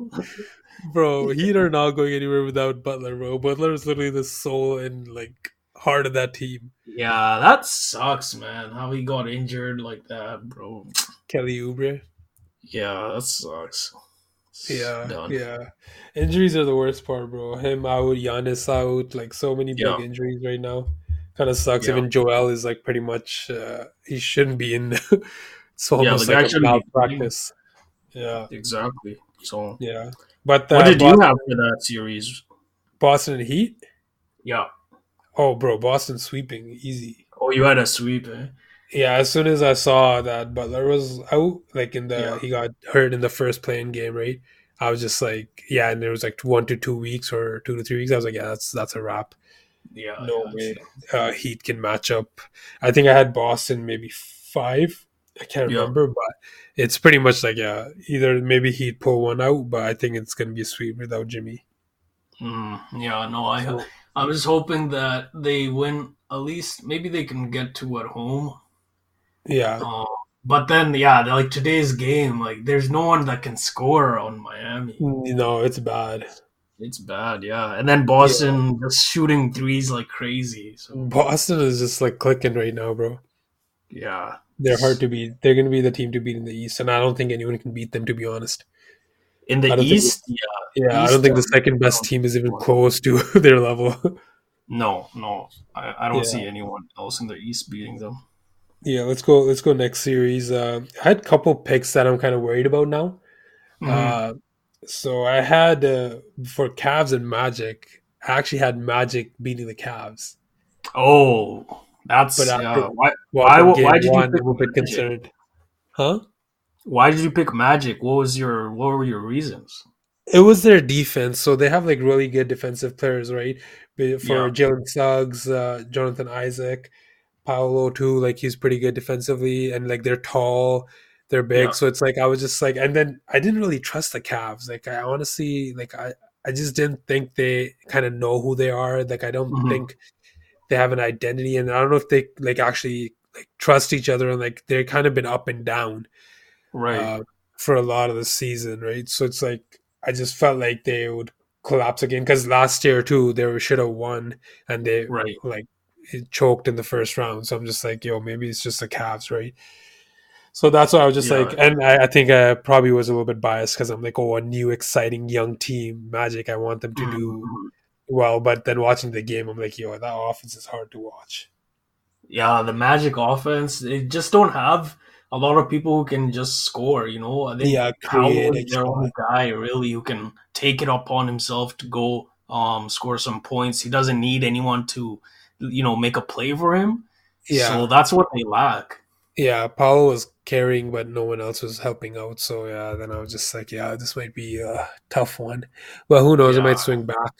Bro, Heat are not going anywhere without Butler, bro. Butler is literally the soul and like heart of that team. Yeah, that sucks, man. How he got injured like that, bro. Kelly Oubre. Yeah, that sucks. Yeah. Injuries are the worst part, bro. Him out, Giannis out, like so many big injuries right now. Kind of sucks. Even Joel is like pretty much he shouldn't be in. It's almost like a malpractice. Yeah, exactly. So yeah, but what did you have for that series? Boston and Heat. Yeah. Oh, bro, Boston sweeping easy. Oh, you had a sweep, eh? Yeah, as soon as I saw that Butler was out, like he got hurt in the first playing game, right? I was just like, yeah, and there was like 1 to 2 weeks or 2 to 3 weeks. I was like, yeah, that's a wrap. Yeah, no way. Heat can match up. I think I had Boston maybe 5. I can't remember, but it's pretty much like either maybe Heat pull one out, but I think it's gonna be a sweep without Jimmy. I was hoping that they win at least. Maybe they can get 2 at home. Yeah. But then, like today's game, like there's no one that can score on Miami. No, it's bad. It's bad, yeah. And then Boston just shooting threes like crazy. So. Boston is just like clicking right now, bro. Yeah. They're hard to beat. They're going to be the team to beat in the East, and I don't think anyone can beat them, to be honest. In the East? I don't think the second best team is even close to their level. No. I don't see anyone else in the East beating them. Yeah, let's go next series. I had a couple picks that I'm kind of worried about now. Mm-hmm. So I had for Cavs and Magic, I actually had Magic beating the Cavs. Oh, that's why did you pick a bit concerned? Huh? Why did you pick Magic? What were your reasons? It was their defense. So they have like really good defensive players, right? For Jalen Suggs, Jonathan Isaac, Paolo too, like he's pretty good defensively, and like they're tall, they're big. So it's like I was just like, and then I didn't really trust the Cavs. Like I honestly, like I just didn't think they kind of know who they are. Like I don't think they have an identity, and I don't know if they like actually like trust each other, and like they've kind of been up and down, right, for a lot of the season, right? So it's like I just felt like they would collapse again because last year too they should have won, and they like. It choked in the first round, so I'm just like, yo, maybe it's just the Cavs, right? So that's why I was just like, and I think I probably was a little bit biased because I'm like, oh, a new exciting young team, Magic, I want them to do well, but then watching the game, I'm like, yo, that offense is hard to watch. Yeah, the Magic offense, they just don't have a lot of people who can just score, I think Powell is their only guy really who can take it upon himself to go score some points. He doesn't need anyone to make a play for him. Yeah. So that's what they lack. Yeah, Paolo was carrying, but no one else was helping out. So, then I was just like, this might be a tough one. But who knows? It might swing back.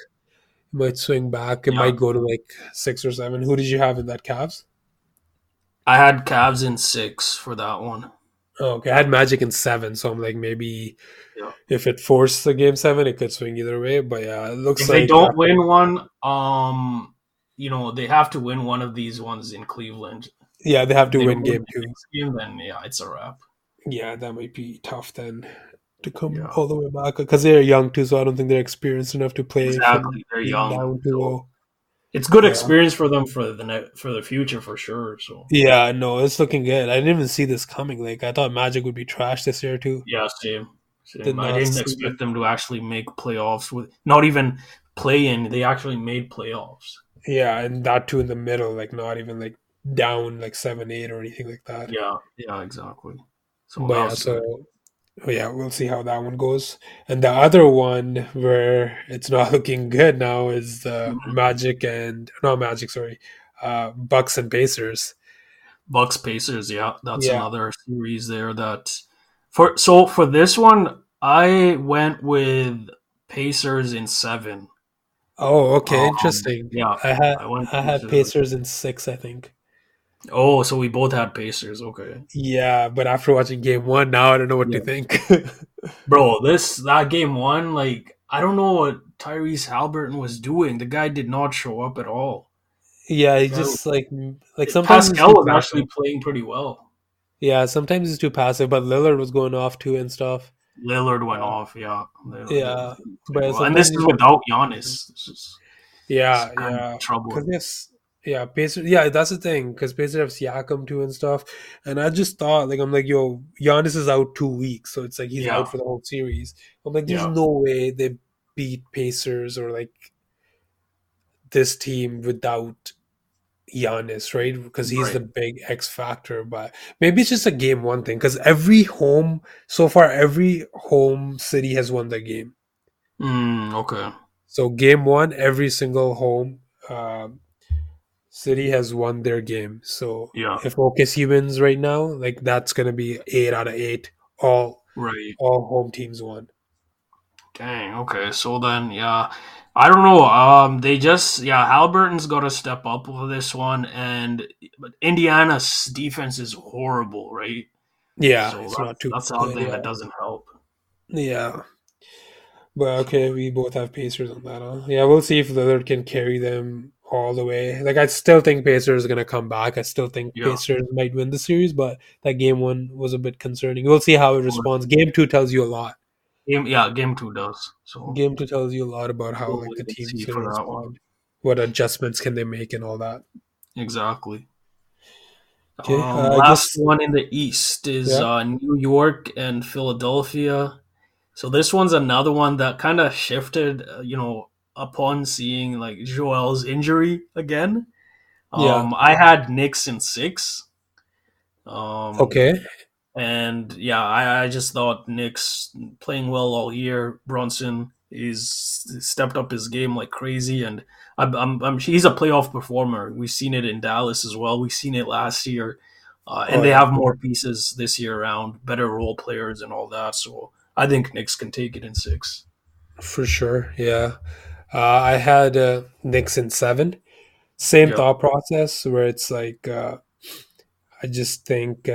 It might go to like 6 or 7. Who did you have in that Cavs? I had Cavs in 6 for that one. Oh, okay. I had Magic in 7. So I'm like, maybe if it forced the game 7, it could swing either way. But yeah, it looks if like they don't win one, they have to win one of these ones in Cleveland. Yeah, they have If to they win win game the 2. next game, then yeah, it's a wrap. Yeah, that might be tough then to come Yeah, all the way back because they're young too, so I don't think they're experienced enough to play from exactly. They're being young, down so 2-0. it's good Yeah. experience for them for the future for sure. So Yeah, no, it's looking good. I didn't even see this coming. Like I thought Magic would be trash this year too. yeah, same. Did I not didn't see expect them. them to actually make playoffs with not even play in. They actually made playoffs. Yeah, and that too in the middle, like not even like down like 7-8 or anything like that. Yeah, exactly. So But that yeah, was good. so yeah, we'll see how that one goes. And the other one where it's not looking good now is the Mhm. Magic and not Magic, sorry, Bucks and Pacers. Bucks Pacers, yeah, that's Yeah. another series there that for this one I went with Pacers in 7. Oh, okay, interesting. Yeah, I had I went I had Pacers. Pacers in 6, I think. Oh, so we both had Pacers. Okay, Yeah, but after watching game 1, now I don't know what to yeah, think. bro, that game one, like I don't know what Tyrese Halliburton was doing. The guy did not show up at all. Yeah, he The guy, just like sometimes he's Pascal too was passive. actually playing pretty well. Yeah, sometimes he's too passive, but Lillard was going off too and stuff. Lillard went Uh, off. Yeah, Lillard yeah, played but well, and this sometimes is he's too without passive. Giannis. This is Yeah, kind of yeah. Because troubling. yes, yeah, Pacers. Yeah, that's the thing. Because Pacers have Siakam too and stuff. And I just thought, like, I'm like, yo, Giannis is out 2 weeks, so it's like he's Yeah, out for the whole series. I'm like, there's yeah, no way they beat Pacers or like this team without Giannis, right? Because he's right. the big X factor. But maybe it's just a game one thing. Because every home city has won the game. Okay. So game one, every single home. City has won their game. So Yeah, if OKC wins right now, like that's gonna be 8 out of 8. All right. all home teams won. Dang. Okay. So then, yeah, I don't know. They just Halliburton's got to step up with this one, and but Indiana's defense is horrible, right? Yeah, So it's not too that's the other good. thing Yeah, that doesn't help. yeah. But okay, we both have Pacers on that. Huh? Yeah, we'll see if Lillard can carry them all the way. Like I still think Pacers are gonna come back. I still think Yeah. Pacers might win the series, but that game one was a bit concerning. We'll see how it responds. Game two tells you a lot. Game 2 does. So Game two tells you a lot about how we'll like the wait and team's see gonna for that one. respond. What adjustments can they make and all that. Exactly. Okay, I Last guess one in the East is yeah. New York and Philadelphia. So this one's another one that kind of shifted, upon seeing like Joel's injury again. Yeah. I had Knicks in 6. Um, Okay. and yeah, I just thought Knicks playing well all year. Bronson is stepped up his game like crazy, and he's a playoff performer. We've seen it in Dallas as well. We've seen it last year, Oh and they yeah. have more pieces this year around, better role players and all that. So I think Knicks can take it in 6. For sure. Yeah. I had Knicks in 7. Same Yeah. thought process where it's like I just think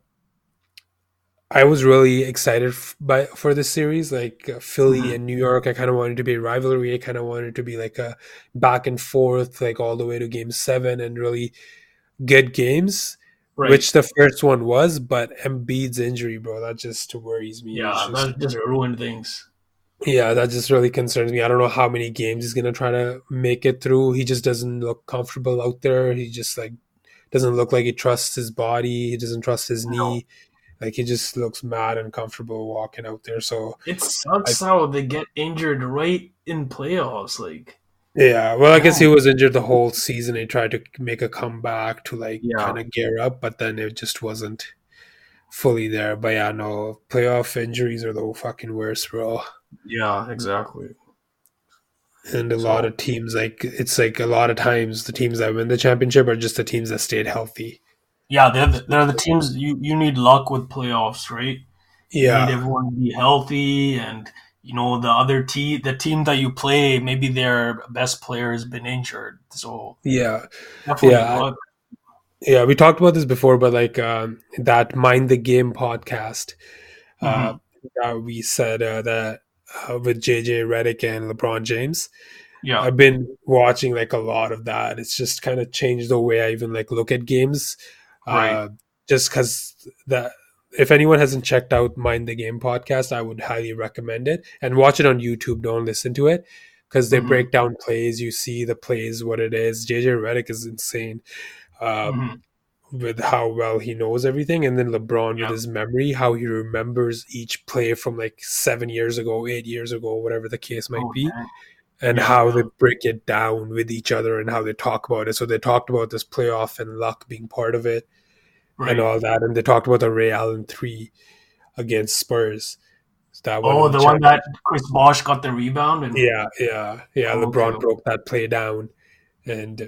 I was really excited for this series. Like Philly Hmm. and New York, I kind of wanted to be a rivalry. I kind of wanted to be like a back and forth, like all the way to game 7 and really good games, Right. which the first one was. But Embiid's injury, bro, that just worries me. It's Yeah, just that just ruined things. yeah, that just really concerns me. I don't know how many games he's gonna try to make it through. He just doesn't look comfortable out there. He just like doesn't look like he trusts his body. He doesn't trust his No. knee. Like he just looks mad and comfortable walking out there. So It I sucks how they get injured right in playoffs. Like, yeah, well I guess he damn. was injured the whole season. He tried to make a comeback to like Yeah. kind of gear up, but then it just wasn't fully there. But yeah, no, playoff injuries are the fucking worst, bro. Yeah, exactly. And a lot So of teams, like it's like a lot of times the teams that win the championship are just the teams that stayed healthy. yeah, they're the teams you need luck with playoffs, right? You need Yeah, everyone to be healthy, and the team that you play, maybe their best player has been injured. So yeah, definitely yeah, luck. yeah. We talked about this before, but like that Mind the Game podcast, uh, Hmm. that we said that with JJ Redick and LeBron James. Yeah. I've been watching like a lot of that. It's just kind of changed the way I even like look at games. Right. Just because that if anyone hasn't checked out Mind the Game podcast, I would highly recommend it and watch it on YouTube. Don't listen to it because they Mm-hmm. break down plays. You see the plays, what it is. JJ Redick is insane. Mm-hmm. With how well he knows everything, and then LeBron with Yeah. his memory, how he remembers each play from like 7 years ago, 8 years ago, whatever the case might Oh, be, man. and Yeah, how yeah. they break it down with each other and how they talk about it. So they talked about this playoff and luck being part of it and Right. all that, and they talked about the Ray Allen 3 against Spurs, that one Oh, in the the one that championship. Chris Bosh got the rebound and Yeah. okay. LeBron broke that play down, and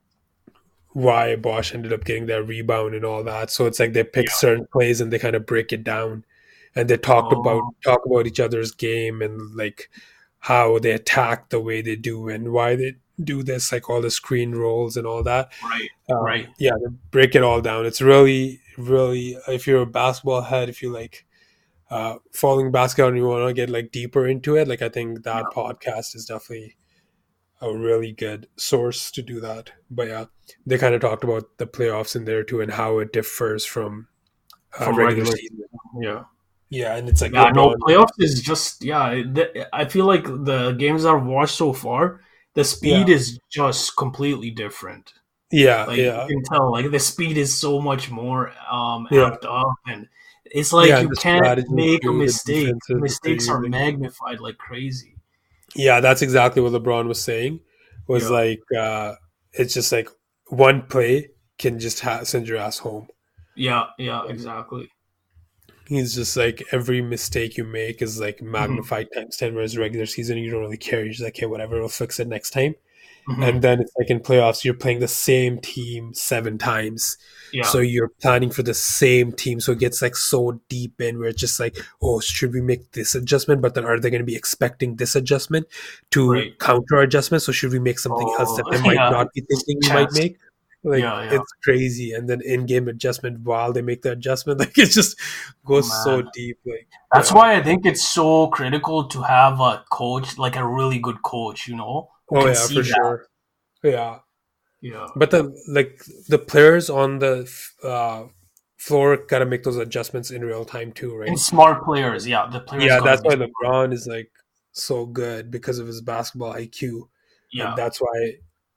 why Bosch ended up getting that rebound and all that. So it's like they pick Yeah. certain plays and they kind of break it down, and they Oh, talk about each other's game and like how they attack the way they do and why they do this, like all the screen rolls and all that. right. Right. Yeah, they break it all down. It's really, really, if you're a basketball head, if you like following basketball and you want to get like deeper into it, like I think that Yeah. podcast is definitely a really good source to do that. But yeah, they kind of talked about the playoffs in there too and how it differs from From regular regular season. season. Yeah. Yeah, and it's like Yeah, no, LeBron. playoffs is just I feel like the games I've watched so far, the Yeah, speed is just completely different. yeah, Like you yeah, can tell, like the speed is so much more yeah, amped up, and it's like yeah. you And the can't strategy make a too, the mistake. defenses that they're Mistakes are using. magnified like crazy. Yeah, that's exactly what LeBron was saying. Was Yeah, like it's just like one play can just send your ass home. yeah, exactly. He's just like every mistake you make is like Hmm. magnified times 10, whereas regular season you don't really care. You're just like, okay, whatever, we'll fix it next time. Hmm. And then it's like in playoffs, you're playing the same team 7 times. Yeah. So you're planning for the same team. So it gets like so deep in where it's just like, oh, should we make this adjustment? But then are they going to be expecting this adjustment to Right. counter adjustment? So should we make something else Oh, that they might yeah. not be thinking we might Chess. make? Like Yeah. it's crazy. And then in-game adjustment while they make the adjustment, like it just goes so Man. deep. Like That's yeah. why I think it's so critical to have a coach, like a really good coach, who Oh can yeah, see for that. sure. Yeah. Yeah. But the players on the floor gotta make those adjustments in real time too, And right? smart players, yeah. The players Yeah, gotta that's be why smart. LeBron is like so good because of his basketball IQ, and Yeah. that's why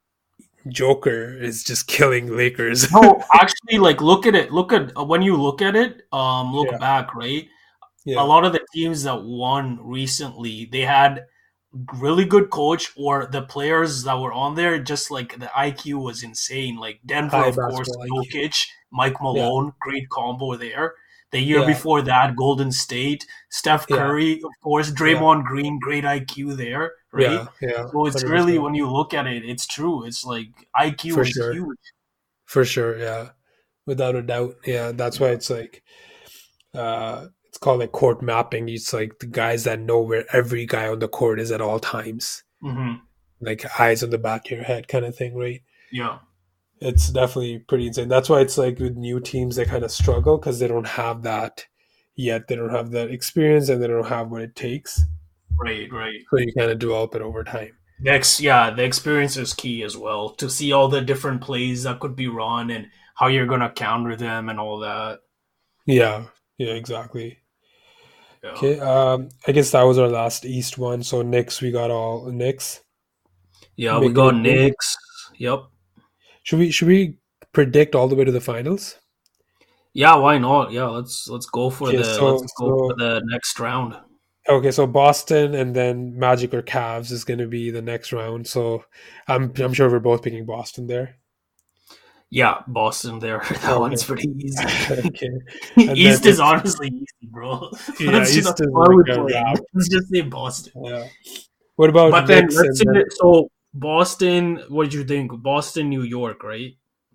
Joker is just killing Lakers. No, actually, like look at it. Look at when you look at it. Look Yeah, back, right? A yeah, lot of the teams that won recently, they had really good coach, or the players that were on there, just like the IQ was insane. Like Denver, high of course, basketball IQ. Jokic, Mike Yeah, Malone, great combo there. The year yeah, before that, Golden State, Steph yeah, Curry, of course, yeah, Draymond Green, great IQ there, right? yeah, So it's really, 100% when you look at it, it's true. It's like IQ for is sure, huge. for sure. Yeah, without a doubt. Yeah, that's why it's like it's called like court mapping. It's like the guys that know where every guy on the court is at all times, Hmm. like eyes on the back of your head kind of thing, right? Yeah. It's definitely pretty insane. That's why it's like with new teams they kind of struggle because they don't have that yet. They don't have that experience and they don't have what it takes. Right, right. So you kind of develop it over time. The experience is key as well to see all the different plays that could be run and how you're gonna counter them and all that. Yeah, yeah, exactly. Yeah, Okay, I guess that was our last East one. So Knicks, we got all Knicks yeah, we making got it big. Knicks. Yep. Should we predict all the way to the finals? Yeah, why not? Yeah, let's go for Okay, the next round. so Boston and then Magic or Cavs is going to be the next round. So I'm sure we're both picking Boston there. Yeah, Boston there. That Okay, one's pretty easy. okay, and then East is it's honestly easy, bro. yeah, East is Why are like we a playing? wrap. Let's just say Boston. Yeah. What about But then Knicks let's and say then so Boston, what did you think? Boston, New York, right?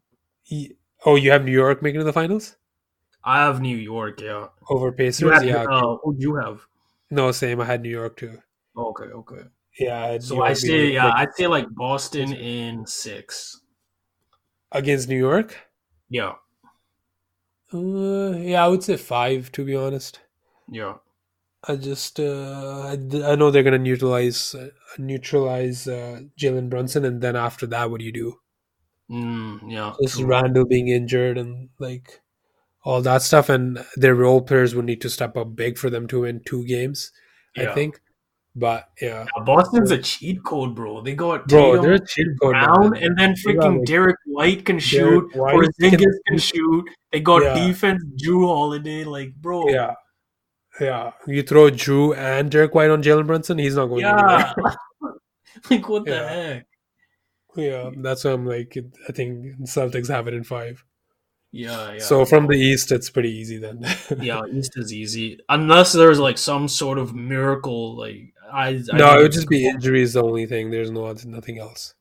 oh, you have New York making it to the finals I have New York, yeah. over You Pacers? had Yeah. Okay. who do you have? No, same. I had New York too. Okay, okay. Yeah, I had New So I York being say, yeah, like I'd say like Boston Pacers in 6. against New York. Yeah, Yeah, I would say five to be honest. yeah. I just I know they're gonna neutralize Jalen Brunson, and then after that, what do you do? Yeah, Just true. Randall being injured and like all that stuff, and their role players would need to step up big for them to win 2 games, I Yeah. think. But yeah, Boston's so a cheat code, bro. They got bro, they're Tatum, a cheat code, Brown, man. and then They got freaking like Derek White can Derek shoot. White can Porzingis can shoot. shoot. They got Yeah, defense, Drew Holiday. Like, bro, yeah, yeah. You throw Drew and Derek White on Jalen Brunson, he's not going anywhere. yeah. Like, what the Yeah, heck? yeah. That's why I'm like, I think Celtics have it in 5. Yeah, So from the no. East, it's pretty easy then. Yeah, East is easy. Unless there's like some sort of miracle, like I No, it think would it's just be injuries the only thing. There's nothing else.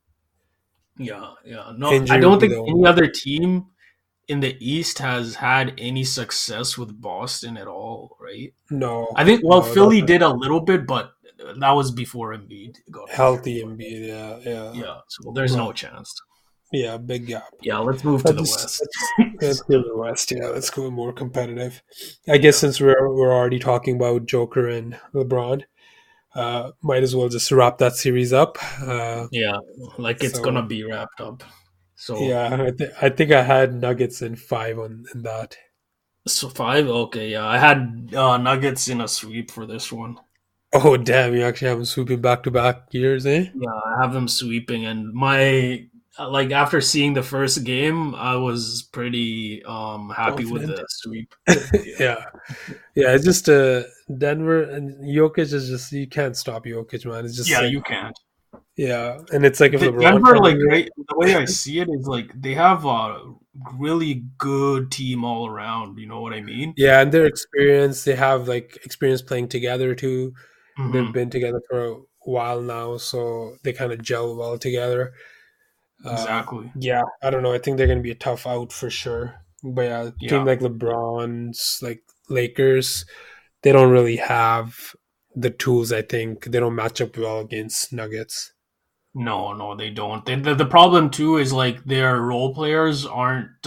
yeah. No, I Injury would don't be think the only any thing. other team in the East has had any success with Boston at all, right? I No, think no, not Philly that did a little bit, but that was before Embiid got injured. healthy But Embiid. Yeah, yeah, yeah, so there's no but chance. yeah, big gap. Yeah, let's move to But the just West. let's go to the West. Yeah, let's go more competitive. I guess Yeah, since we're already talking about Joker and LeBron, might as well just wrap that series up. yeah, like it's gonna So be wrapped up. So yeah, I think I had Nuggets in 5 on in that. so 5, okay, yeah. I had Nuggets in a sweep for this one. Oh damn! You actually have them sweeping back to back years, eh? Yeah, I have them sweeping, and my like after seeing the first game, I was pretty happy with Confident. the sweep. Yeah, Yeah, yeah. It's just Denver and Jokic is just you can't stop Jokic, man. It's just yeah, like you can't. yeah, and it's like if LeBron Denver, can't like do it, the way I see it is like they have a really good team all around. You know what I mean? yeah, and their experience, they have like experience playing together too. They've Hmm. been together for a while now, so they kind of gel well together. Exactly. Yeah, I don't know. I think they're going to be a tough out for sure. But yeah, team Yeah. like LeBron's, like Lakers, they don't really have the tools. I think they don't match up well against Nuggets. No, they don't. The problem too is like their role players aren't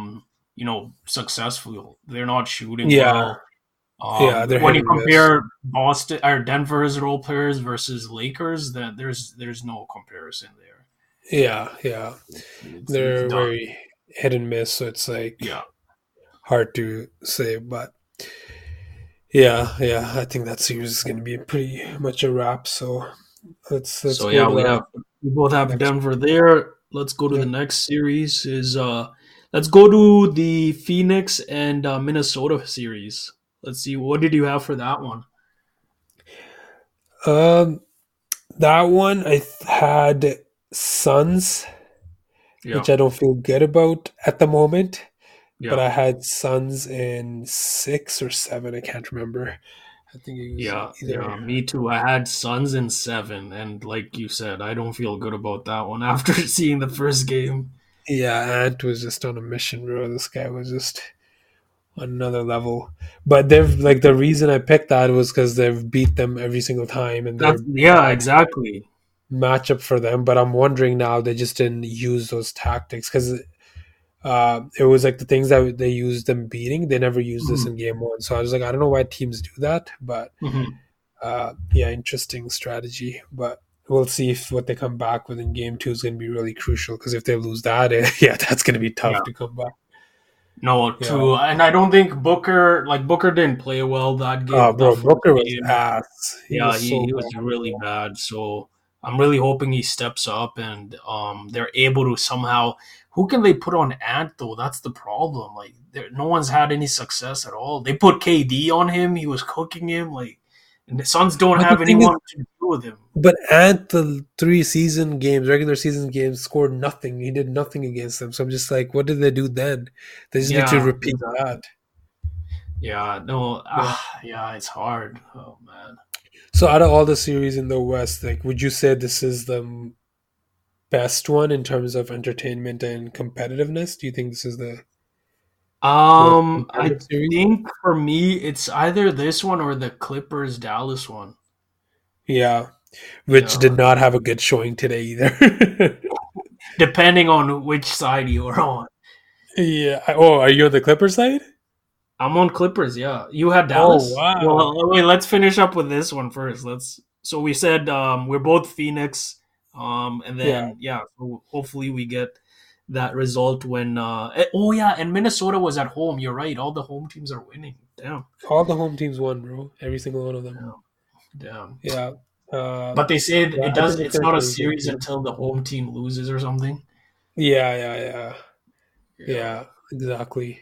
successful. They're not shooting Yeah, well. yeah, they're When hit you and miss. compare Boston or Denver's role players versus Lakers, then there's no comparison there. Yeah, yeah, It's they're done. very hit and miss. So it's like Yeah. hard to say, but yeah, yeah, I think that series is going to be pretty much a wrap. So let's So go yeah, to the we both have next. Denver there. Let's go to the Yep. next series. Let's go to the Phoenix and Minnesota series. Let's see, what did you have for that one? Um, that one had Suns, Yeah, which I don't feel good about at the moment. But yeah, I had Suns in 6 or 7. I can't remember. I think it was either. yeah. Me too. I had Suns in 7, and like you said, I don't feel good about that one after seeing the first game. Yeah, Ant was just on a mission, bro. This guy was just on another level. But they've like the reason I picked that was because they've beat them every single time, and That's they're yeah, bad exactly. matchup for them. But I'm wondering now they just didn't use those tactics because it was like the things that they used them beating. They never used this Mhm, in game one. So I was like, I don't know why teams do that, but mhm. yeah, interesting strategy. But we'll see if what they come back with in game two is going to be really crucial. Because if they lose that, yeah, that's going to be tough Yeah. to come back. No, Yeah. true. And I don't think Booker didn't play well that Oh, game, that bro, first Booker was game. ass. He Yeah, was he, so he was bad. really bad. So I'm really hoping he steps up and they're able to somehow. Who can they put on Ant though? That's the problem. Like no one's had any success at all. They put KD on him. He was cooking him. Like and the Suns don't But the have thing is, anyone to do with him. but at the 3 season games, regular season games, scored nothing. He did nothing against them. So I'm just like, what did they do then? They just need to Yeah, repeat exactly. that. Yeah, no, Yeah. yeah, it's hard. Oh man. So out of all the series in the West, like, would you say this is the best one in terms of entertainment and competitiveness? Do you think this is the most I competitive series? think for me, it's either this one or the Clippers Dallas one. Yeah, which Yeah, did not have a good showing today either. depending on which side you're on. Yeah. Oh, are you on the Clipper side? I'm on Clippers. Yeah, you had Oh Dallas. wow. Well, wait. Let's finish up with this one first. Let's. So we said we're both Phoenix. And Yeah. then yeah, so hopefully we get that result when. Oh yeah, and Minnesota was at home. You're right. All the home teams are winning. Damn. All the home teams won, bro. Every single one of them. Damn. Damn. Yeah. But they say Yeah, it I does. think the It's current not a series is series good. until the home team loses or something. Yeah, yeah, yeah. Yeah. Yeah, exactly.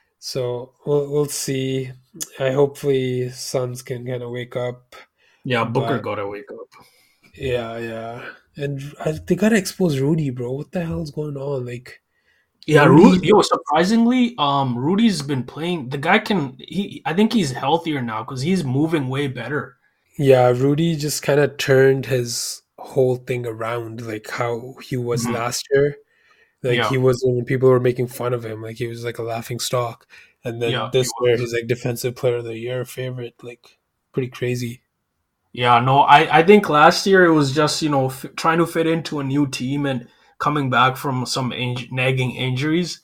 So we'll see. I hopefully Suns can kind of wake up, Yeah. Booker but gotta wake up. yeah, yeah. And they gotta expose Rudy, bro. What the hell's going on? Like Yeah, Rudy, Yo, surprisingly, Rudy's been playing. The guy can. I think he's healthier now because he's moving way better. yeah, Rudy just kind of turned his whole thing around, like how he was Mhm. last year. Like Yeah, he was when people were making fun of him, like he was like a laughing stock. And then yeah, he this year, was. he's like defensive player of the year favorite. Like pretty crazy. Yeah, no, I think last year it was just trying to fit into a new team and coming back from some nagging injuries.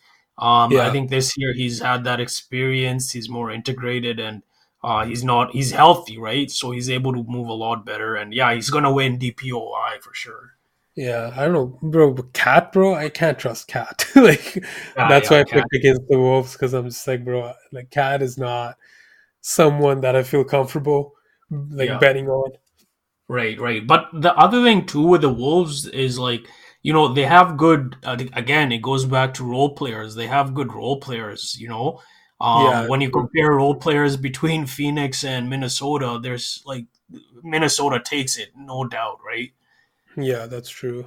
I Yeah, think this year he's had that experience. He's more integrated and he's healthy, right? So he's able to move a lot better. And yeah, he's gonna win DPOI for sure. yeah. I don't know, bro. But Cat, bro, I can't trust Cat. Like Yeah, that's why yeah, I Cat. picked against the Wolves because I'm just like, bro, like Cat is not someone that I feel comfortable like Yeah. betting on. Right, right. But the other thing too with the Wolves is like, they have good, again, it goes back to role players. They have good role players. Yeah, When you true. compare role players between Phoenix and Minnesota, there's like Minnesota takes it, no doubt, right? Yeah, that's true.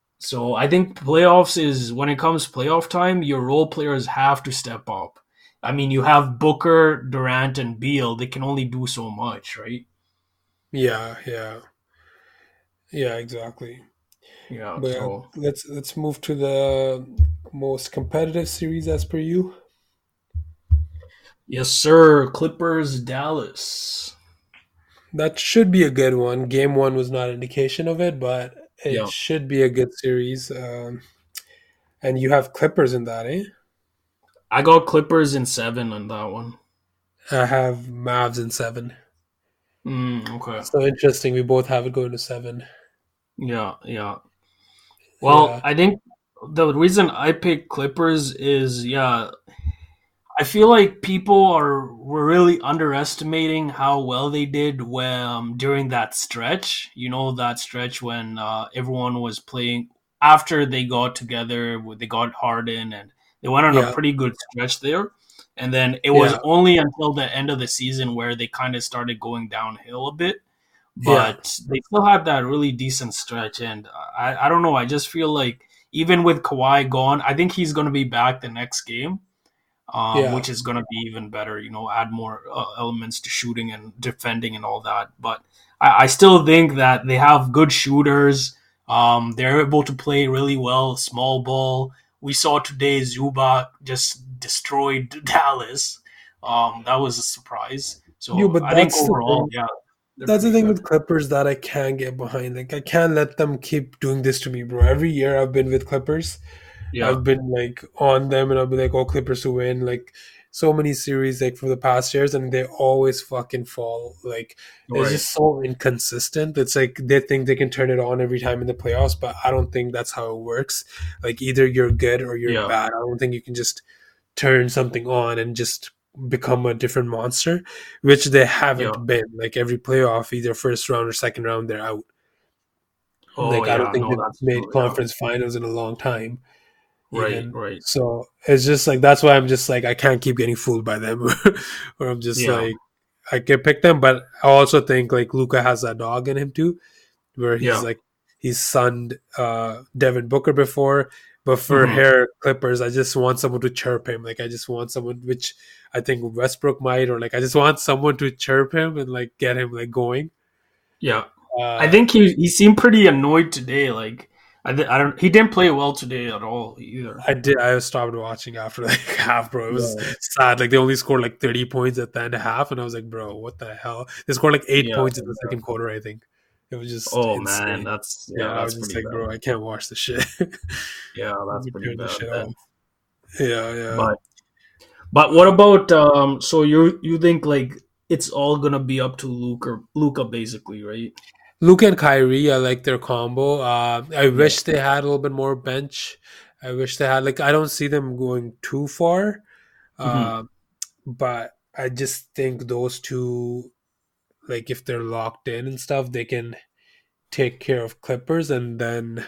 So I think playoffs is when it comes playoff time, your role players have to step up. I mean, you have Booker, Durant, and Beal. They can only do so much, right? Yeah, yeah, yeah, exactly. Yeah. But So let's move to the most competitive series as per you. yes, sir. Clippers, Dallas. That should be a good one. Game one was not an indication of it, but it Yeah, should be a good series. And you have Clippers in that, eh? I got Clippers in 7 on that one. I have Mavs in seven. Okay. So interesting. We both have it going to seven. Yeah, yeah. Well, Yeah, I think the reason I picked Clippers is, yeah, I feel like people were really underestimating how well they did when during that stretch. You know, that stretch when everyone was playing after they got together, they got Harden, and they went on a yeah, pretty good stretch there. And then it was yeah, only until the end of the season where they kind of started going downhill a bit. yeah, But they still had that really decent stretch, and I don't know. I just feel like even with Kawhi gone, I think he's going to be back the next game, yeah, which is going to be even better. Add more elements to shooting and defending and all that. But I still think that they have good shooters. They're able to play really well, small ball. We saw today Zubac just destroyed Dallas. That was a surprise. you. So But I think that's the overall, thing. yeah, they're That's the pretty thing good. with Clippers that I can't get behind. Like I can't let them keep doing this to me, bro. Every year I've been with Clippers, Yeah, I've been like on them, and I'll be like, "Oh, Clippers to win!" Like so many series, like for the past years, and they always fucking fall. Like it's right. just so inconsistent. It's like they think they can turn it on every time in the playoffs, but I don't think that's how it works. Like either you're good or you're Yeah, bad. I don't think you can just turn something on and just become a different monster, which they yeah. haven't been. Like every playoff, either first round or second round, they're out. Oh, Like I don't yeah. think No, they've that's made true. Yeah. conference finals in a long time, Right, even. right. So it's just like that's why I'm just like I can't keep getting fooled by them, or I'm just Yeah, like I can pick them. But I also think like Luca has that dog in him too, where he's yeah. like he's sunned Devin Booker before. But for Hmm. hair clippers, I just want someone to chirp him. Like I just want someone, which I think Westbrook might, or like I just want someone to chirp him and like get him like going. Yeah. I Uh, think he seemed pretty annoyed today. Like, I don't. He didn't play well today at all either. I did. I stopped watching after like half, bro. It was Yeah. sad. Like they only scored like 30 points at the end of half, and I was like, bro, what the hell? They scored like 8 Yeah. points in the second quarter. I think it was just Oh man, insane. that's Yeah, yeah, I that's was just pretty like, bad. bro, I can't watch the shit. Yeah, Let that's me pretty turn this bad shit off. then. Yeah, yeah, But But what about so you think like it's all gonna be up to Luca basically, right? Luke and Kyrie, I like their combo. I Yeah. wish they had a little bit more bench. I wish they had like I don't see them going too far, Hmm. uh, but I just think those two, like if they're locked in and stuff, they can take care of Clippers, and then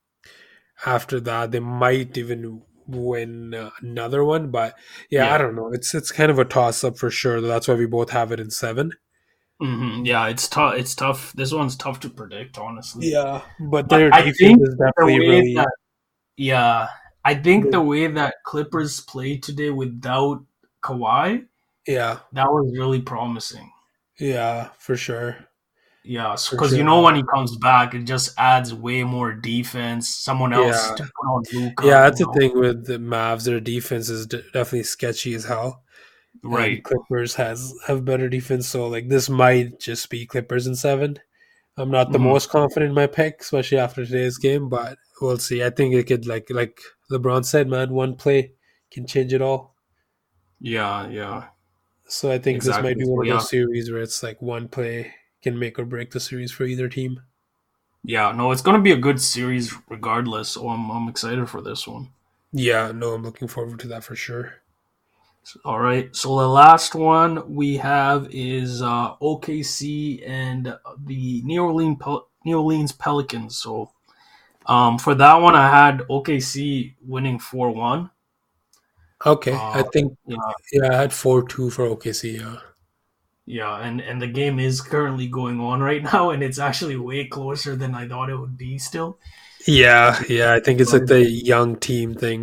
after that they might even win another one. But yeah, I Yeah. don't know. It's kind of a toss up for sure. That's why we both have it in 7. Yeah, it's tough. It's tough. This one's tough to predict, honestly. Yeah, but But their I defense think is the definitely way really. that yeah, I think the way that Clippers played today without Kawhi, Yeah, that was really promising. yeah, for sure, Yeah, for because sure. when he comes back, it just adds way more defense. Someone else Yeah, to put on Luca, yeah, that's the thing with the Mavs. Their defense is definitely sketchy as hell, and Right. Clippers have better defense. So like this might just be Clippers in 7. I'm not the Hmm. most confident in my pick, especially after today's game, but we'll see. I think it could like LeBron said, man, one play can change it all. Yeah, yeah, So I think this might exactly. be one So of yeah, those series where it's like one play can make or break the series for either team. yeah. No, it's gonna be a good series regardless. So I'm excited for this one. Yeah, no, I'm looking forward to that for sure. All right. So the last one we have is OKC and the New Orleans Pelicans. So for that one, I had OKC winning 4-1. Okay, I Uh, think yeah, yeah, I had 4-2 for OKC. Yeah, yeah, and the game is currently going on right now, and it's actually way closer than I thought it would be. Still, which yeah, is yeah. I think it's like the surprising. young team thing.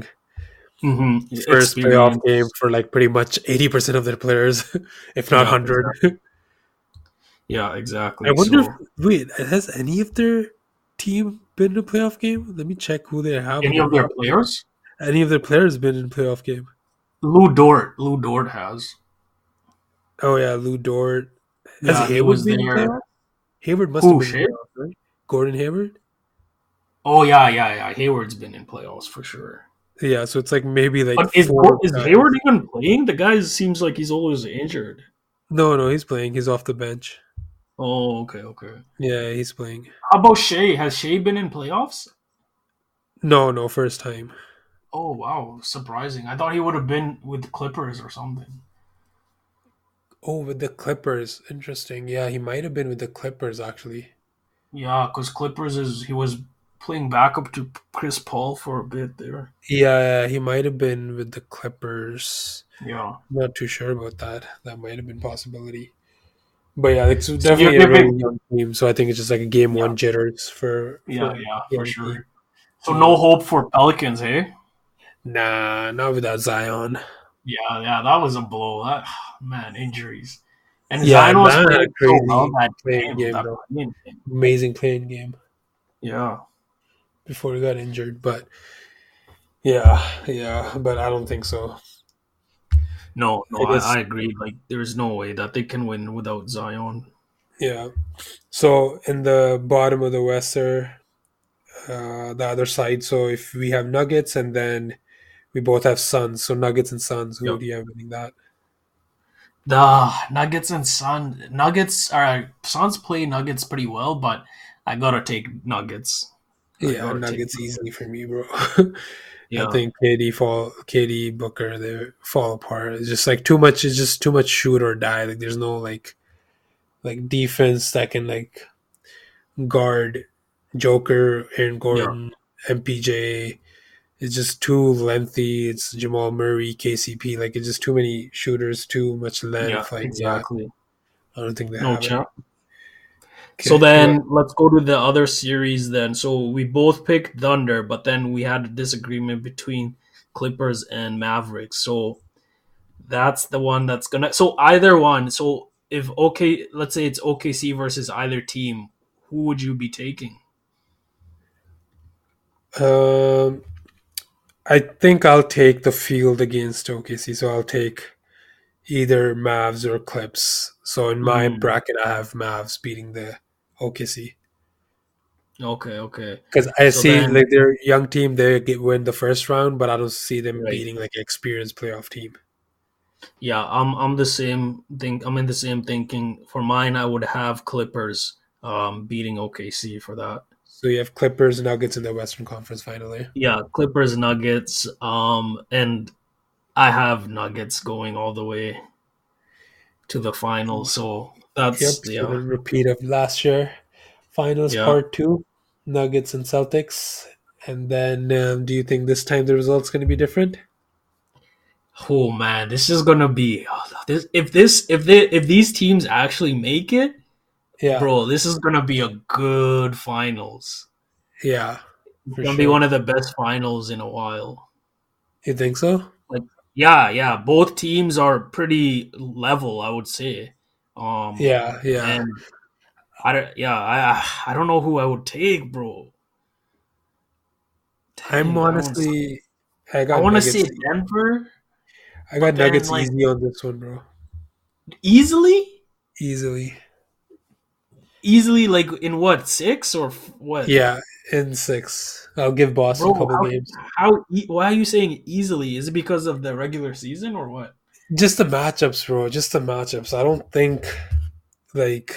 First playoff game Experience. for like pretty much 80% of their players, if not Yeah, 100. exactly. Yeah, I exactly. wonder if, So wait, has any of their team been in a playoff game? Let me check who they have on any their of their roster. players, Any of their players been in a playoff game? Lou Dort has. Oh yeah, Lou Dort. Has Yeah, he Hayward was been in there. playoff? Hayward must have Who, been in Shea? playoffs, right? Gordon Hayward? Oh yeah, yeah, yeah. Hayward's been in playoffs for sure. Yeah, so it's like maybe like But four Is Hayward guys. even playing? The guy seems like he's always injured. No, no, he's playing. He's off the bench. Oh, okay, okay. Yeah, he's playing. How about Shea? Has Shea been in playoffs? No, no, first time. Oh wow, surprising. I thought he would have been with the Clippers or something. Oh, with the Clippers. Interesting. Yeah, he might have been with the Clippers actually. Yeah, because Clippers is he was playing backup to Chris Paul for a bit there. Yeah, he might have been with the Clippers. Yeah. Not too sure about that. That might have been possibility. But yeah, it's So you're definitely a really giving young team. So I think it's just like a game yeah, one jitters yeah, for yeah, for young team. sure. So no Yeah. hope for Pelicans, hey? Nah, not without Zion. Yeah, yeah, that was a blow. That man, injuries. And Yeah, Zion was Zion had a playing so well crazy that playing game, game that though. playing game. Amazing playing game Yeah. before he got injured. But yeah, yeah, but I don't think so. No, no, I guess I agree. Like, there's no way that they can win without Zion. yeah. So in the bottom of the Western, the other side. So if we have Nuggets and then we both have Suns, so Nuggets and Suns, who Yep. do you have winning that? The Nuggets and Suns play Nuggets pretty well, but I gotta take Nuggets. I Yeah, gotta take Nuggets easily Nuggets. for me, bro. I Yeah. think KD Booker, they fall apart. It's just like too much. It's just too much shoot or die. Like there's no like defense that can like guard Joker, Aaron Yeah. Gordon, MPJ. It's just too lengthy. It's Jamal Murray, KCP. Like it's just too many shooters, too much Yeah, length. Like yeah, exactly. I don't think they No have it. chance. So Okay, yeah. then let's go to the other series then. So we both picked Thunder, but then we had a disagreement between Clippers and Mavericks. So that's the one that's gonna so either one. So if let's say it's OKC versus either team, who would you be taking? Um, I think I'll take the field against OKC. So I'll take either Mavs or Clips. So in my Mm, bracket, I have Mavs beating the OKC okay, okay. because I So see then like their young team they win the first round, but I don't see them right. beating like an experienced playoff team. Yeah, I'm the same thing. I'm in the same thinking. For mine, I would have Clippers beating OKC for that. So you have Clippers, Nuggets in the Western Conference finally. Yeah, Clippers, Nuggets, and I have Nuggets going all the way to the final. So Yep. that's So the yeah, repeat of last year, finals yeah. part two, Nuggets and Celtics. And then, do you think this time the result's going to be different? Oh man, this is gonna be if these teams actually make it, Yeah, bro. This is gonna be a good finals. yeah, It's for gonna be sure. one of the best finals in a while. You think so? Like, yeah. Both teams are pretty level, I would say. Yeah, yeah. And I don't know who I would take, bro. I'm Dang, that one's. honestly, I want to say Denver, I got but then Nuggets like easy on this one, bro. easily, Easily. easily like in what six or what, Yeah, in six. I'll give Boston a bro? couple games. Why are you saying easily? Is it because of the regular season or what? Just the matchups, bro. Just the matchups. I don't think like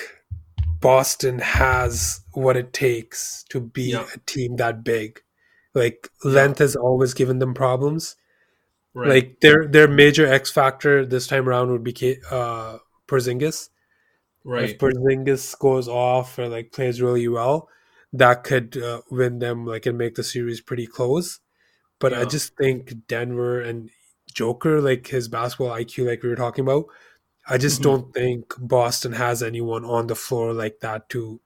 Boston has what it takes to beat Yeah, a team that big. Like yeah, length has always given them problems. right, Like their major X factor this time around would be Porzingis. If right, Porzingis goes off or like plays really well, that could win them like and make the series pretty close. But I yeah. just think Denver and Joker, like his basketball IQ, like we were talking about, I just Hmm. don't think Boston has anyone on the floor like that to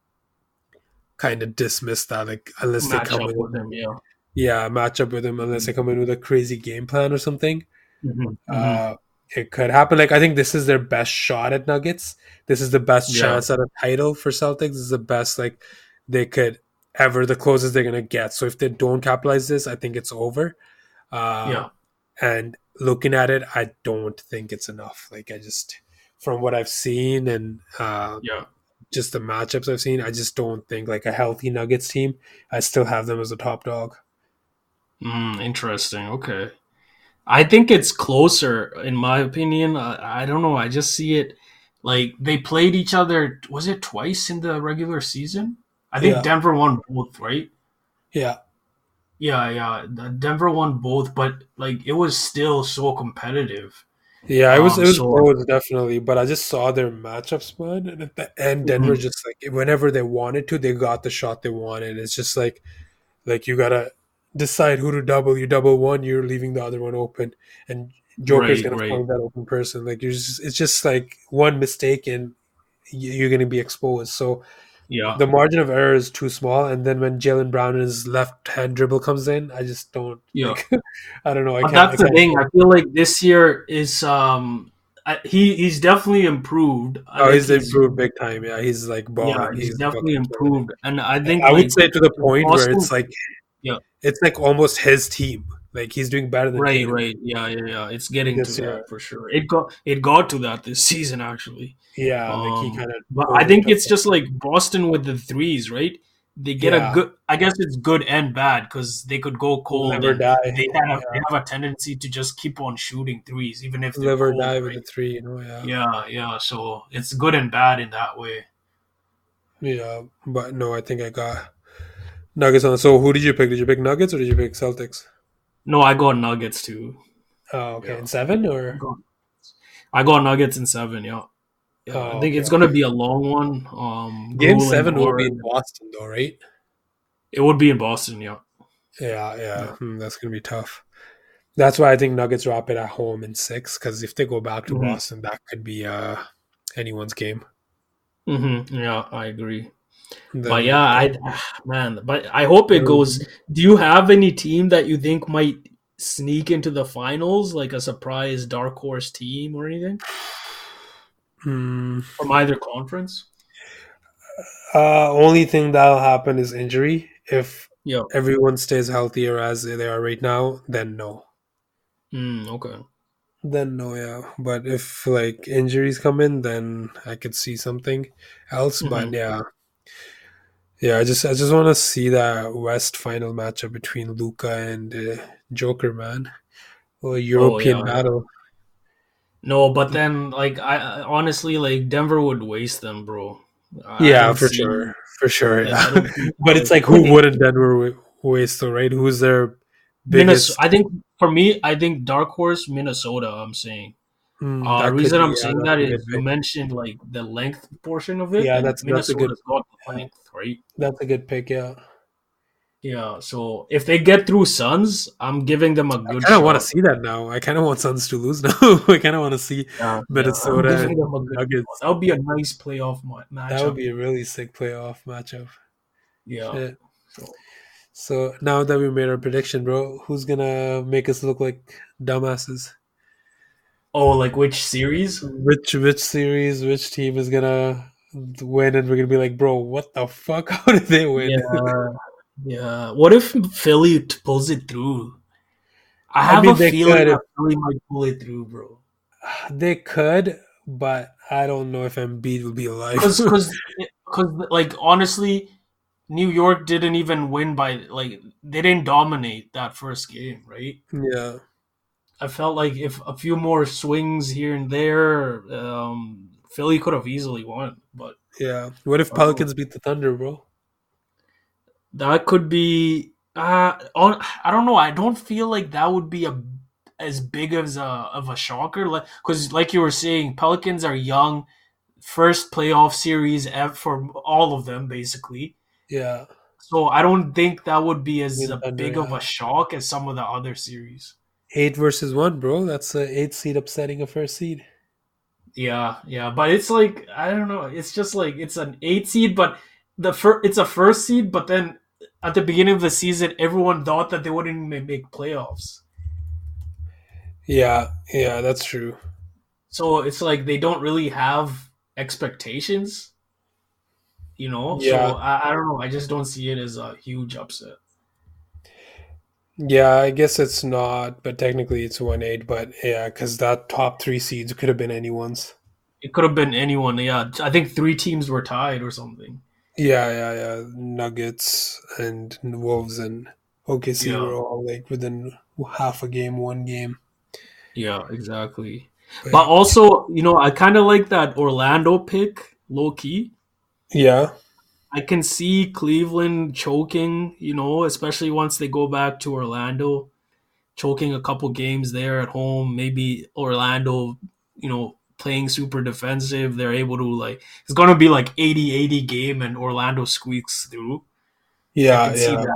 kind of dismiss that, like unless they Match come up in, with him, yeah. yeah, match up with him, unless they come in with a crazy game plan or something. Hmm. Uh, it could happen. Like I think this is their best shot at Nuggets. This is the best Yeah, chance at a title for Celtics. This is the best like they could ever, the closest they're gonna get. So if they don't capitalize this, I think it's over. Uh, yeah, and looking at it, I don't think it's enough. Like I just, from what I've seen and yeah. just the matchups I've seen, I just don't think like a healthy Nuggets team. I still have them as a top dog. Interesting. Okay. I think it's closer, in my opinion. I don't know. I just see it like they played each other. Was it twice in the regular season? I think Yeah, Denver won both, right? yeah, Yeah. Denver won both, but like it was still so competitive. yeah. It was So close definitely, but I just saw their matchups, man, and at the end, Denver mhm, just like whenever they wanted to, they got the shot they wanted. It's just like you gotta decide who to double. You double one, you're leaving the other one open, and Joker's right, gonna right. find that open person. Like it's just like one mistake and you're gonna be exposed. So Yeah. the margin of error is too small. And then when Jalen Brown and his left hand dribble comes in, I just don't Yeah. like. I don't know. I But can't. I that's the can't. thing. I feel like this year is he's definitely improved. I Oh, think he's he's improved big time. Yeah, he's like yeah, balling. he's He's definitely fucking killing improved. And I it. think I would like say to the point where Boston, yeah, it's like almost his team. Like he's doing better than right, Tatum right. Yeah. It's getting to this that year. for sure. It got to that this season actually. Yeah, like he kind of But I think overtook it's them. just like Boston with the threes, right? They get a Yeah, good. I guess it's good and bad because they could go cold live or and die. they Yeah, have a tendency to just keep on shooting threes even if they're live or cold, die with the right? three. Yeah, Yeah. So it's good and bad in that way. yeah. But no, I think I got Nuggets on. So who did you pick? Did you pick Nuggets or did you pick Celtics? No, I got Nuggets too. Oh, okay. Yeah, In seven I or got, I got Nuggets in seven. Yeah. I oh, think okay, it's gonna okay. be a long one. Game Grueling seven will be hard. in Boston though, right? It would be in Boston. Yeah. Yeah, yeah. Yeah. That's gonna be tough. That's why I think Nuggets wrap it at home in six. Because if they go back to hmm Boston, that could be anyone's game. Yeah, I agree. And But then yeah, man. But I hope it goes. Do you have any team that you think might sneak into the finals, like a surprise dark horse team or anything Hmm. from either conference? Only thing that'll happen is injury. If Yeah. everyone stays healthier as they are right now, then no. Okay. Then no, yeah. But if like injuries come in, then I could see something else. But hmm yeah, yeah. I just want to see that West final matchup between Luca and Joker, man. Or Oh European yeah. battle. No, but then like I honestly like Denver would waste them, bro. I Yeah, don't for see sure, for sure. like I Yeah. don't see But how it's like, who winning wouldn't Denver waste though, right? Who's their Minnesota. biggest? I think for me, I think dark horse Minnesota. I'm saying. That could Reason be. I'm Yeah, saying that's that a is good you pick. mentioned like the length portion of it, Yeah, and that's a good. Minnesota's got the Yeah, length, right? that's a good pick. Yeah. Yeah. So if they get through Suns, I'm giving them a I good kind of want to shot. see that now. I kind of want Suns to lose now. I kind of want to see Yeah, I'm Minnesota giving and them a good shot. Nuggets. That would be a nice playoff That would matchup. be a really sick playoff matchup. Yeah. Shit. So, So now that we made our prediction, bro, who's gonna make us look like dumbasses? like which series? Which series, which team is gonna win, and we're gonna be like, bro, what the fuck? How did they win? Yeah, yeah. What if Philly pulls it through? I I have a mean, they feeling could, that Philly might pull it through, bro. they could, but I don't know if Embiid will be alive. Cause, like honestly, New York didn't even win by like they didn't dominate that first game, right? Yeah, I felt like if a few more swings here and there, Philly could have easily won, but yeah. What if I don't know. Pelicans beat the Thunder, bro? That could be. I don't know. I don't feel like that would be a as big as a shocker, like because like you were saying, Pelicans are young, first playoff series for all of them basically. Yeah, So I don't think that would be as beat Thunder. big of Yeah, a shock as some of the other series. 8 versus 1, bro. That's a 8 seed upsetting a first seed. Yeah, yeah, but it's like I don't know. It's just like it's an 8 seed, but it's a first seed. But then at the beginning of the season, everyone thought that they wouldn't even make playoffs. Yeah, yeah, that's true. So it's like they don't really have expectations, you know. So Yeah, I don't know. I just don't see it as a huge upset. yeah. I guess it's not, but technically it's 1-8. But yeah, because that top 3 seeds could have been anyone's. It could have been anyone. Yeah, I think 3 teams were tied or something. Yeah, yeah, yeah. Nuggets and Wolves and OKC Yeah, were all like within half a game, 1 game. yeah, exactly. But But also, I kind of like that Orlando pick, low key. yeah, I can see Cleveland choking, especially once they go back to Orlando, choking a couple games there at home. Maybe Orlando, playing super defensive. They're able to, like, it's going to be like 80-80 game and Orlando squeaks through. I yeah, can see yeah, that.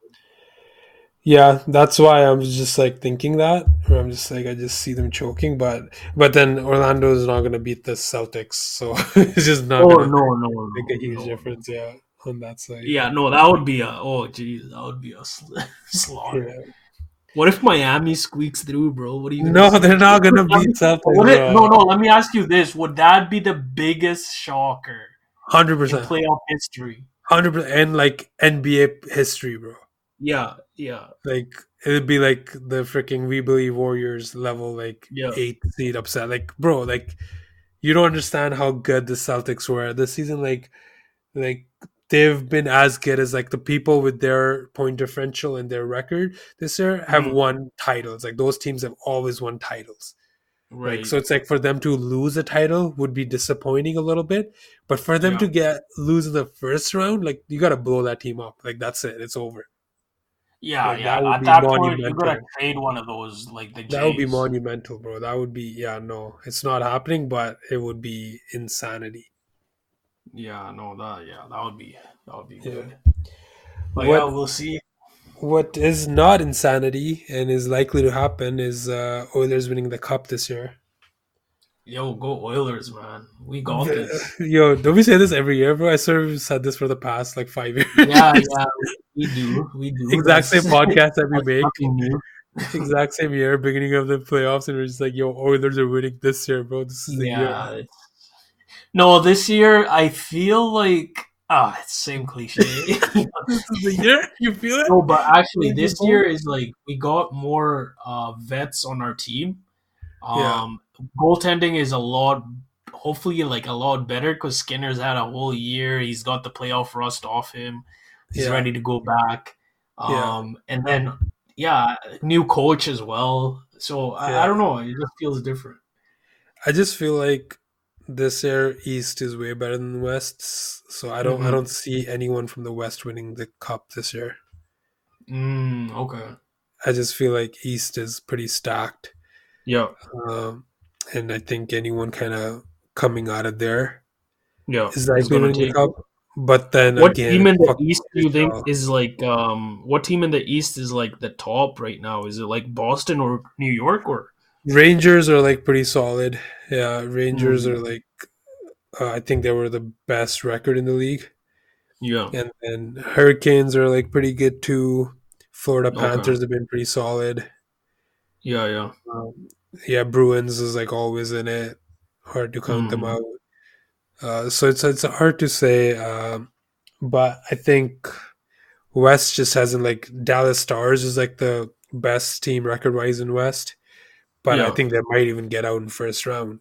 yeah. That's why I was just like thinking that, or I'm just like I just see them choking, but then Orlando is not gonna beat the Celtics, so it's just not Oh, gonna no, no, make a no, huge no. difference. Yeah, on that side. Yeah, no, that would be that would be a slaughter. Yeah. What if Miami squeaks through, bro? What are you gonna No, say? they're not gonna beat Celtics, No, bro. no. Let me ask you this: would that be the biggest shocker hundred in percent, playoff history? 100%, and like NBA history, bro. Yeah, yeah, Like it'd be like the freaking We Believe Warriors level, like yeah. 8 seed upset. Like, bro, like you don't understand how good the Celtics were this season. Like they've been as good as like the people with their point differential and their record this year have Mhm. won titles. Like those teams have always won titles. Like Right. so, it's like for them to lose a title would be disappointing a little bit, but for them Yeah, to lose in the first round, like you got to blow that team up. Like that's it. It's over. yeah, Like that yeah. would At be that point, you gotta monumental. trade one of those, like the That would be Jays. monumental, bro. That would be, yeah, no, it's not happening, but it would be insanity. Yeah, no, that would be Yeah. good. But yeah, What we'll see. what is not insanity and is likely to happen is Oilers winning the cup this year. Yo, go Oilers, man. We got this. Yo, don't we say this every year, bro? I sort of said this for the past like 5 years. Yeah, yeah, we do. We do. Exact same podcast that we That's make. nothing new. Exact same year, beginning of the playoffs, and we're just like, yo, Oilers are winning this year, bro. This is the year. Yeah. No, this year I feel like it's same cliche. This is the year? You feel it? No, but actually Change your this phone? year is like we got more vets on our team. Yeah, Goaltending is a lot, hopefully like a lot better because Skinner's had a whole year. He's got the playoff rust off him. He's yeah, ready to go back. yeah, And then yeah, new coach as well. So I yeah. don't know. It just feels different. I just feel like this year East is way better than West, so I don't see anyone from the West winning the cup this year. Okay. I just feel like East is pretty stacked. Yeah. And I think anyone kind of coming out of there Yeah. is likely winning the cup. But then what again, team in the East do you think is like what team in the East is like the top right now? Is it like Boston or New York or Rangers are like pretty solid. Yeah, Rangers are like I think they were the best record in the league. Yeah. And then Hurricanes are like pretty good too. Florida Panthers have been pretty solid. Yeah. Yeah, Bruins is like always in it. Hard to count them out. So it's hard to say. But I think West just hasn't like Dallas Stars is like the best team record wise in West. But I think they might even get out in first round.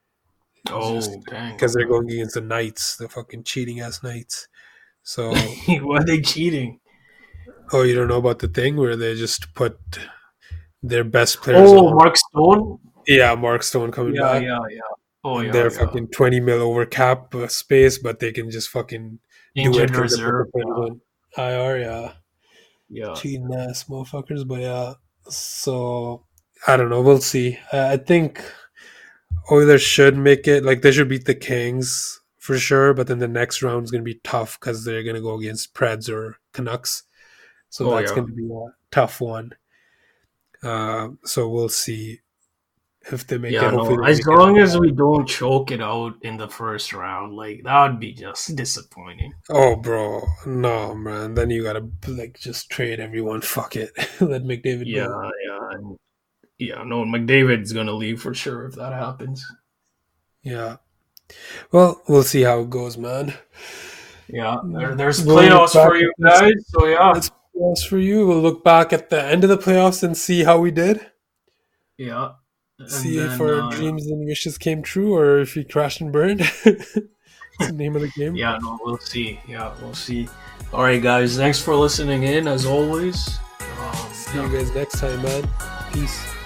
Dang. Because they're going against the Knights, the fucking cheating ass Knights. So why are they cheating? Oh, you don't know about the thing where they just put their best players on? Mark Stone? Yeah, Mark Stone coming back. Yeah. They're fucking 20 mil over cap space, but they can just fucking injured reserve on IR, yeah. Cheating ass motherfuckers, but yeah. So I don't know. We'll see. I think Oilers should make it. Like they should beat the Kings for sure, but then the next round is going to be tough because they're going to go against Preds or Canucks. So that's going to be a tough one. So we'll see if they make it. Hopefully as long as we don't choke it out in the first round, like that would be just disappointing. Oh, bro, no, man. Then you gotta like just trade everyone. Fuck it, let McDavid go. Yeah. No, McDavid's gonna leave for sure if that happens. Yeah. Well, we'll see how it goes, man. Yeah, there's playoffs for you guys. So yeah, it's playoffs for you. We'll look back at the end of the playoffs and see how we did. Yeah. See if our dreams and wishes came true, or if we crashed and burned. That's the name of the game. Yeah, no, we'll see. Yeah, we'll see. All right, guys. Thanks for listening in, as always. See you guys next time, man. Peace.